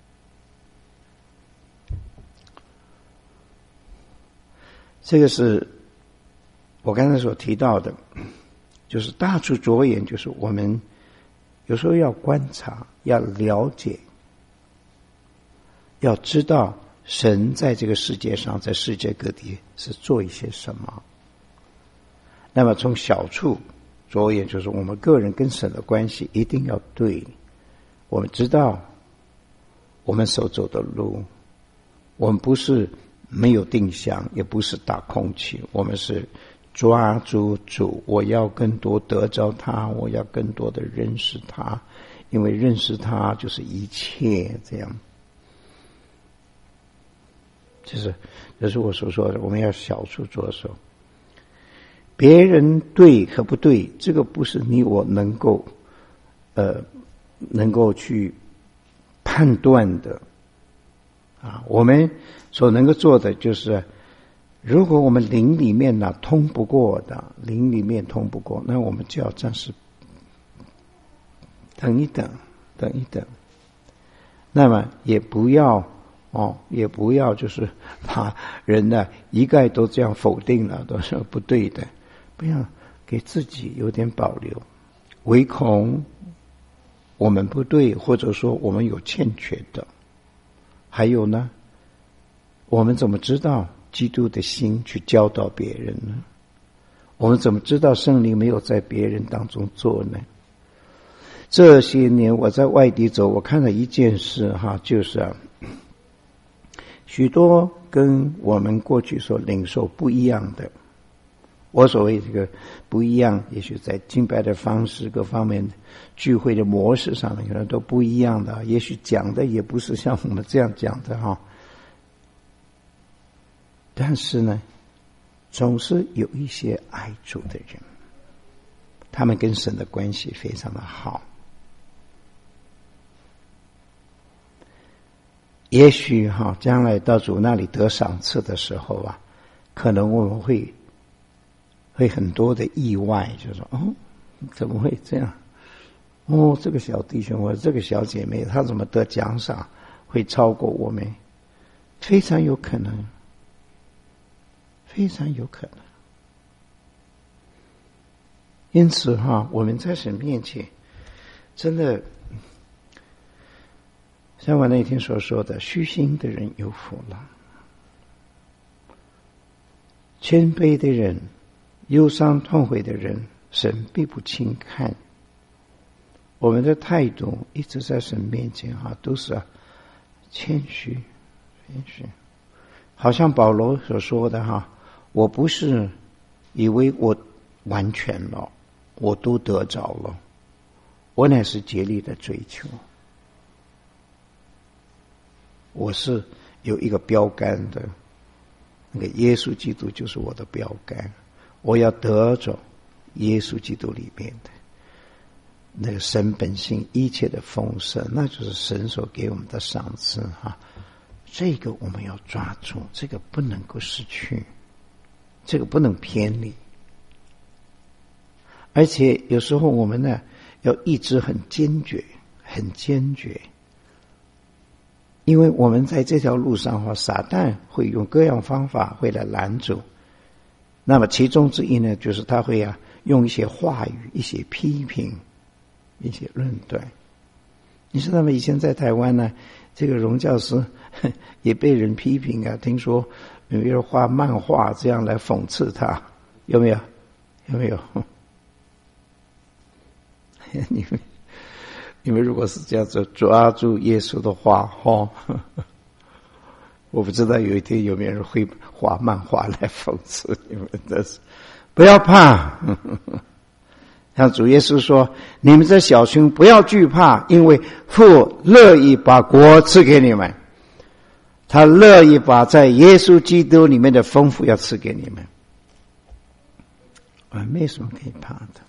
这个是我刚才所提到的，就是大处着眼，就是我们有时候要观察，要了解，要知道神在这个世界上，在世界各地是做一些什么。那么从小处着眼，就是我们个人跟神的关系一定要对，我们知道我们所走的路，我们不是没有定向，也不是打空气，我们是抓住主，我要更多得着他，我要更多的认识他，因为认识他就是一切，这样。这是我所说的，我们要小处着手。别人对和不对，这个不是你我能够去判断的啊。我们所能够做的就是，如果我们灵里面通不过，那我们就要暂时等一等。那么也不要就是把人一概都这样否定了，都是不对的。不要给自己有点保留，唯恐我们不对，或者说我们有欠缺的。还有呢，我们怎么知道基督的心去教导别人呢？我们怎么知道圣灵没有在别人当中做呢？这些年我在外地走，我看到一件事就是许多跟我们过去所领受不一样的。我所谓这个不一样，也许在敬拜的方式各方面，聚会的模式上面可能都不一样的，也许讲的也不是像我们这样讲的但是呢，总是有一些爱主的人，他们跟神的关系非常的好。也许将来到主那里得赏赐的时候可能我们会很多的意外，就说怎么会这样？这个小弟兄或者这个小姐妹，他怎么得奖赏会超过我们？非常有可能，非常有可能。因此我们在神面前真的像我那天所说的，虚心的人有福了，谦卑的人，忧伤痛悔的人，神必不轻看。我们的态度一直在神面前都是谦虚。好像保罗所说的我不是以为我完全了，我都得着了，我乃是竭力的追求。我是有一个标杆的，那个耶稣基督就是我的标杆，我要得着耶稣基督里面的那个神本性一切的丰盛，那就是神所给我们的赏赐这个我们要抓住，这个不能够失去，这个不能偏离。而且有时候我们要意志很坚决，因为我们在这条路上撒旦会用各样方法会来拦阻。那么其中之一呢，就是他会用一些话语、一些批评、一些论断。你知道吗？以前在台湾呢，这个荣教师也被人批评啊，听说有人画漫画这样来讽刺他，有没有？有没有？你们如果是这样子抓住耶稣的话，我不知道有一天有没有人会画漫画来讽刺你们，但是不要怕。像主耶稣说，你们这小群不要惧怕，因为父乐意把国赐给你们，他乐意把在耶稣基督里面的丰富要赐给你们，没什么可以怕的。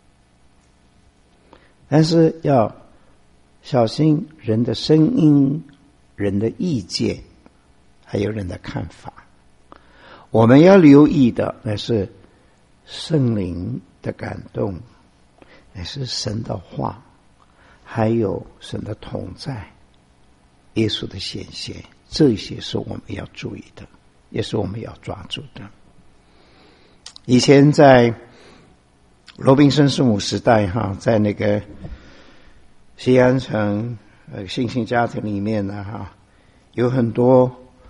但是要小心人的声音、人的意见，还有人的看法。我们要留意的那是圣灵的感动，那是神的话，还有神的同在，耶稣的显现，这些是我们要注意的，也是我们要抓住的。以前在罗宾森圣母时代在那个西安城信心家庭里面呢有很多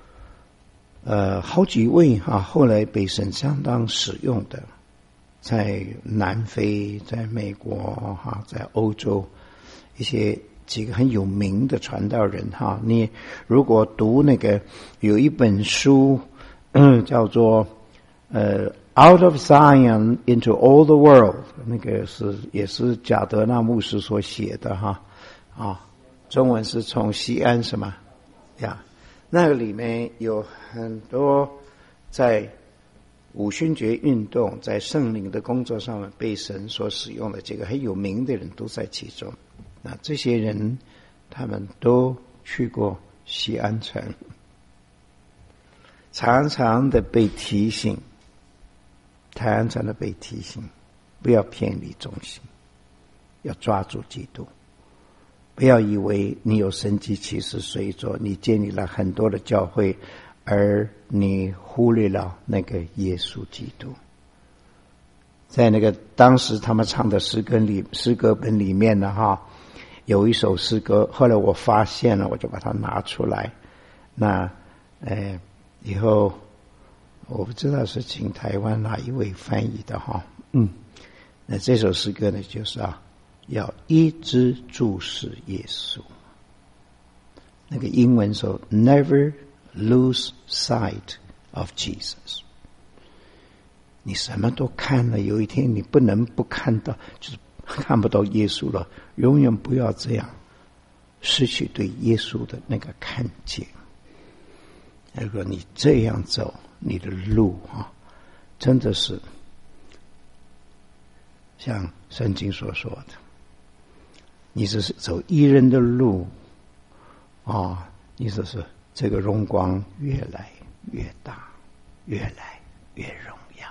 好几位后来被神相当使用的，在南非、在美国在欧洲几个很有名的传道人你如果读那个有一本书叫做Out of Zion into all the world， 那个也是贾德纳牧师所写的中文是从西安什么呀？那个里面有很多在五旬节运动、在圣灵的工作上面被神所使用的这个很有名的人都在其中。那这些人他们都去过西安城，常常的被提醒，不要偏离中心，要抓住基督，不要以为你有神迹奇事随着，你建立了很多的教会，而你忽略了那个耶稣基督。在那个当时他们唱的诗歌本里面呢有一首诗歌，后来我发现了，我就把它拿出来。那以后我不知道是请台湾哪一位翻译的那这首诗歌呢就是要一直注视耶稣。那个英文说 Never lose sight of Jesus。 你什么都看了，有一天你不能不看到，就是看不到耶稣了，永远不要这样失去对耶稣的那个看见。如果你这样走，你的路真的是像圣经所说的，你只是走义人的路你只是这个荣光越来越大，越来越荣耀。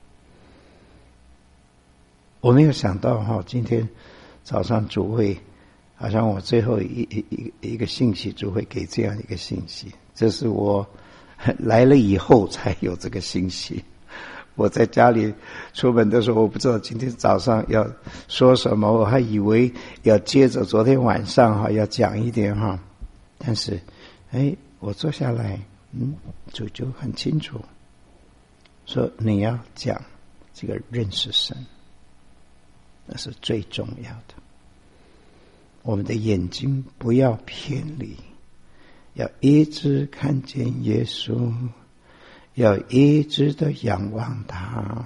我没有想到今天早上主会好像我最后一个信息，主会给这样一个信息，这是我来了以后才有这个信息。我在家里出门的时候，我不知道今天早上要说什么，我还以为要接着昨天晚上要讲一点但是我坐下来主就很清楚说你要讲这个认识神，那是最重要的。我们的眼睛不要偏离，要一直看见耶稣，要一直的仰望他，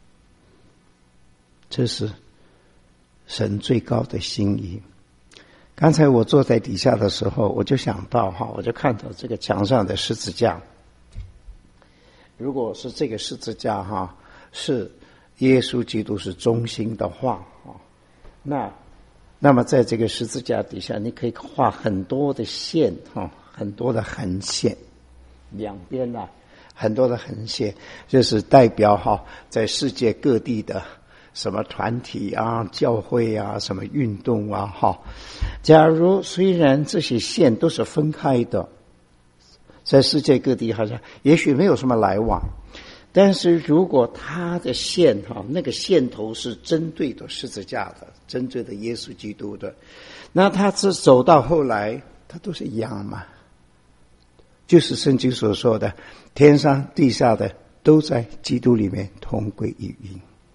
这是神最高的心意。刚才我坐在底下的时候，我就想到我就看到这个墙上的十字架。如果是这个十字架是耶稣基督是中心的话那么在这个十字架底下，你可以画很多的线很多的横线，两边很多的横线，就是代表在世界各地的什么团体教会什么运动假如虽然这些线都是分开的，在世界各地好像也许没有什么来往， 但是如果他的线那个线头是针对的十字架的，针对的耶稣基督的，那他是走到后来他都是一样嘛，就是圣经所说的天上地下的都在基督里面同归于一，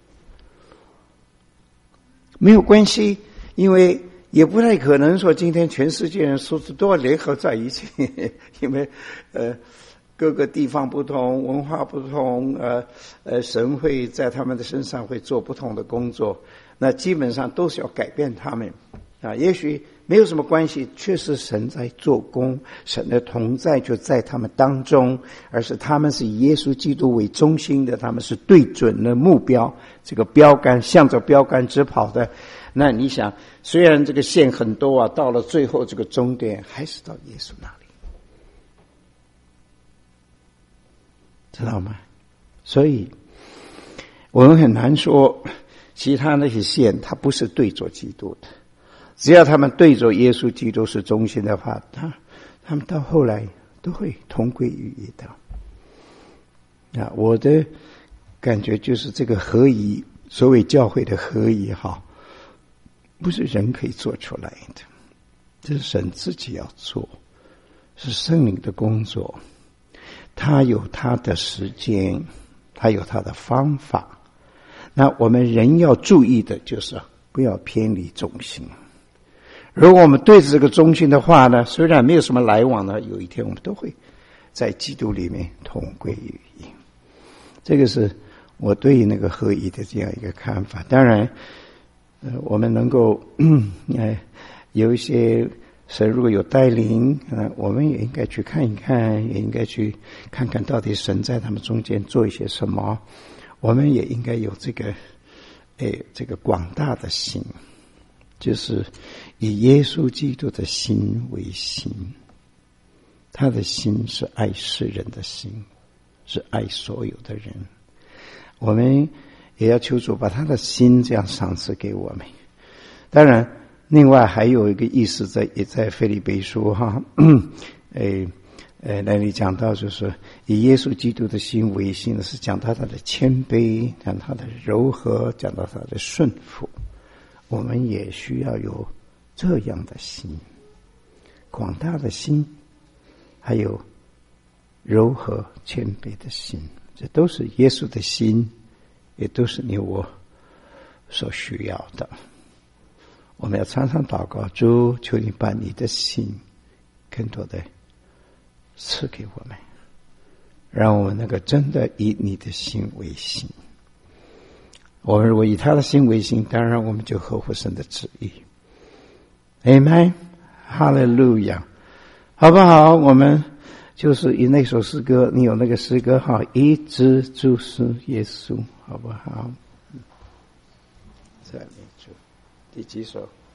没有关系，因为也不太可能说今天全世界人说都要联合在一起，因为各个地方不同，文化不同，神会在他们的身上会做不同的工作，那基本上都是要改变他们啊。也许没有什么关系，确实神在做工，神的同在就在他们当中，而是他们是以耶稣基督为中心的，他们是对准了目标，这个标杆向着标杆直跑的。那你想，虽然这个线很多啊，到了最后这个终点还是到耶稣那里，知道吗？所以我们很难说其他那些线它不是对着基督的，只要他们对着耶稣基督是中心的话，他们到后来都会同归于一的。啊，我的感觉就是这个合一，所谓教会的合一不是人可以做出来的，这是神自己要做，是圣灵的工作，他有他的时间，他有他的方法。那我们人要注意的就是不要偏离中心。如果我们对着这个中心的话呢，虽然没有什么来往呢，有一天我们都会在基督里面同归于一。这个是我对于那个合一的这样一个看法。当然我们能够有一些神如果有带领，我们也应该去看一看，也应该去看看到底神在他们中间做一些什么。我们也应该有这个广大的心，就是以耶稣基督的心为心，他的心是爱世人的心，是爱所有的人。我们也要求主把他的心这样赏赐给我们。当然另外还有一个意思也在腓立比书那里讲到，就是以耶稣基督的心为心，是讲到他的谦卑，讲他的柔和，讲到他的顺服。我们也需要有这样的心，广大的心，还有柔和谦卑的心，这都是耶稣的心，也都是你我所需要的。我们要常常祷告，主，求你把你的心更多的赐给我们，让我们能够真的以你的心为心。我们如果以他的心为心，当然我们就合乎神的旨意。Amen， 哈利路亚，好不好？我们就是以那首诗歌，你有那个诗歌一直注视耶稣，好不好？再来第几首？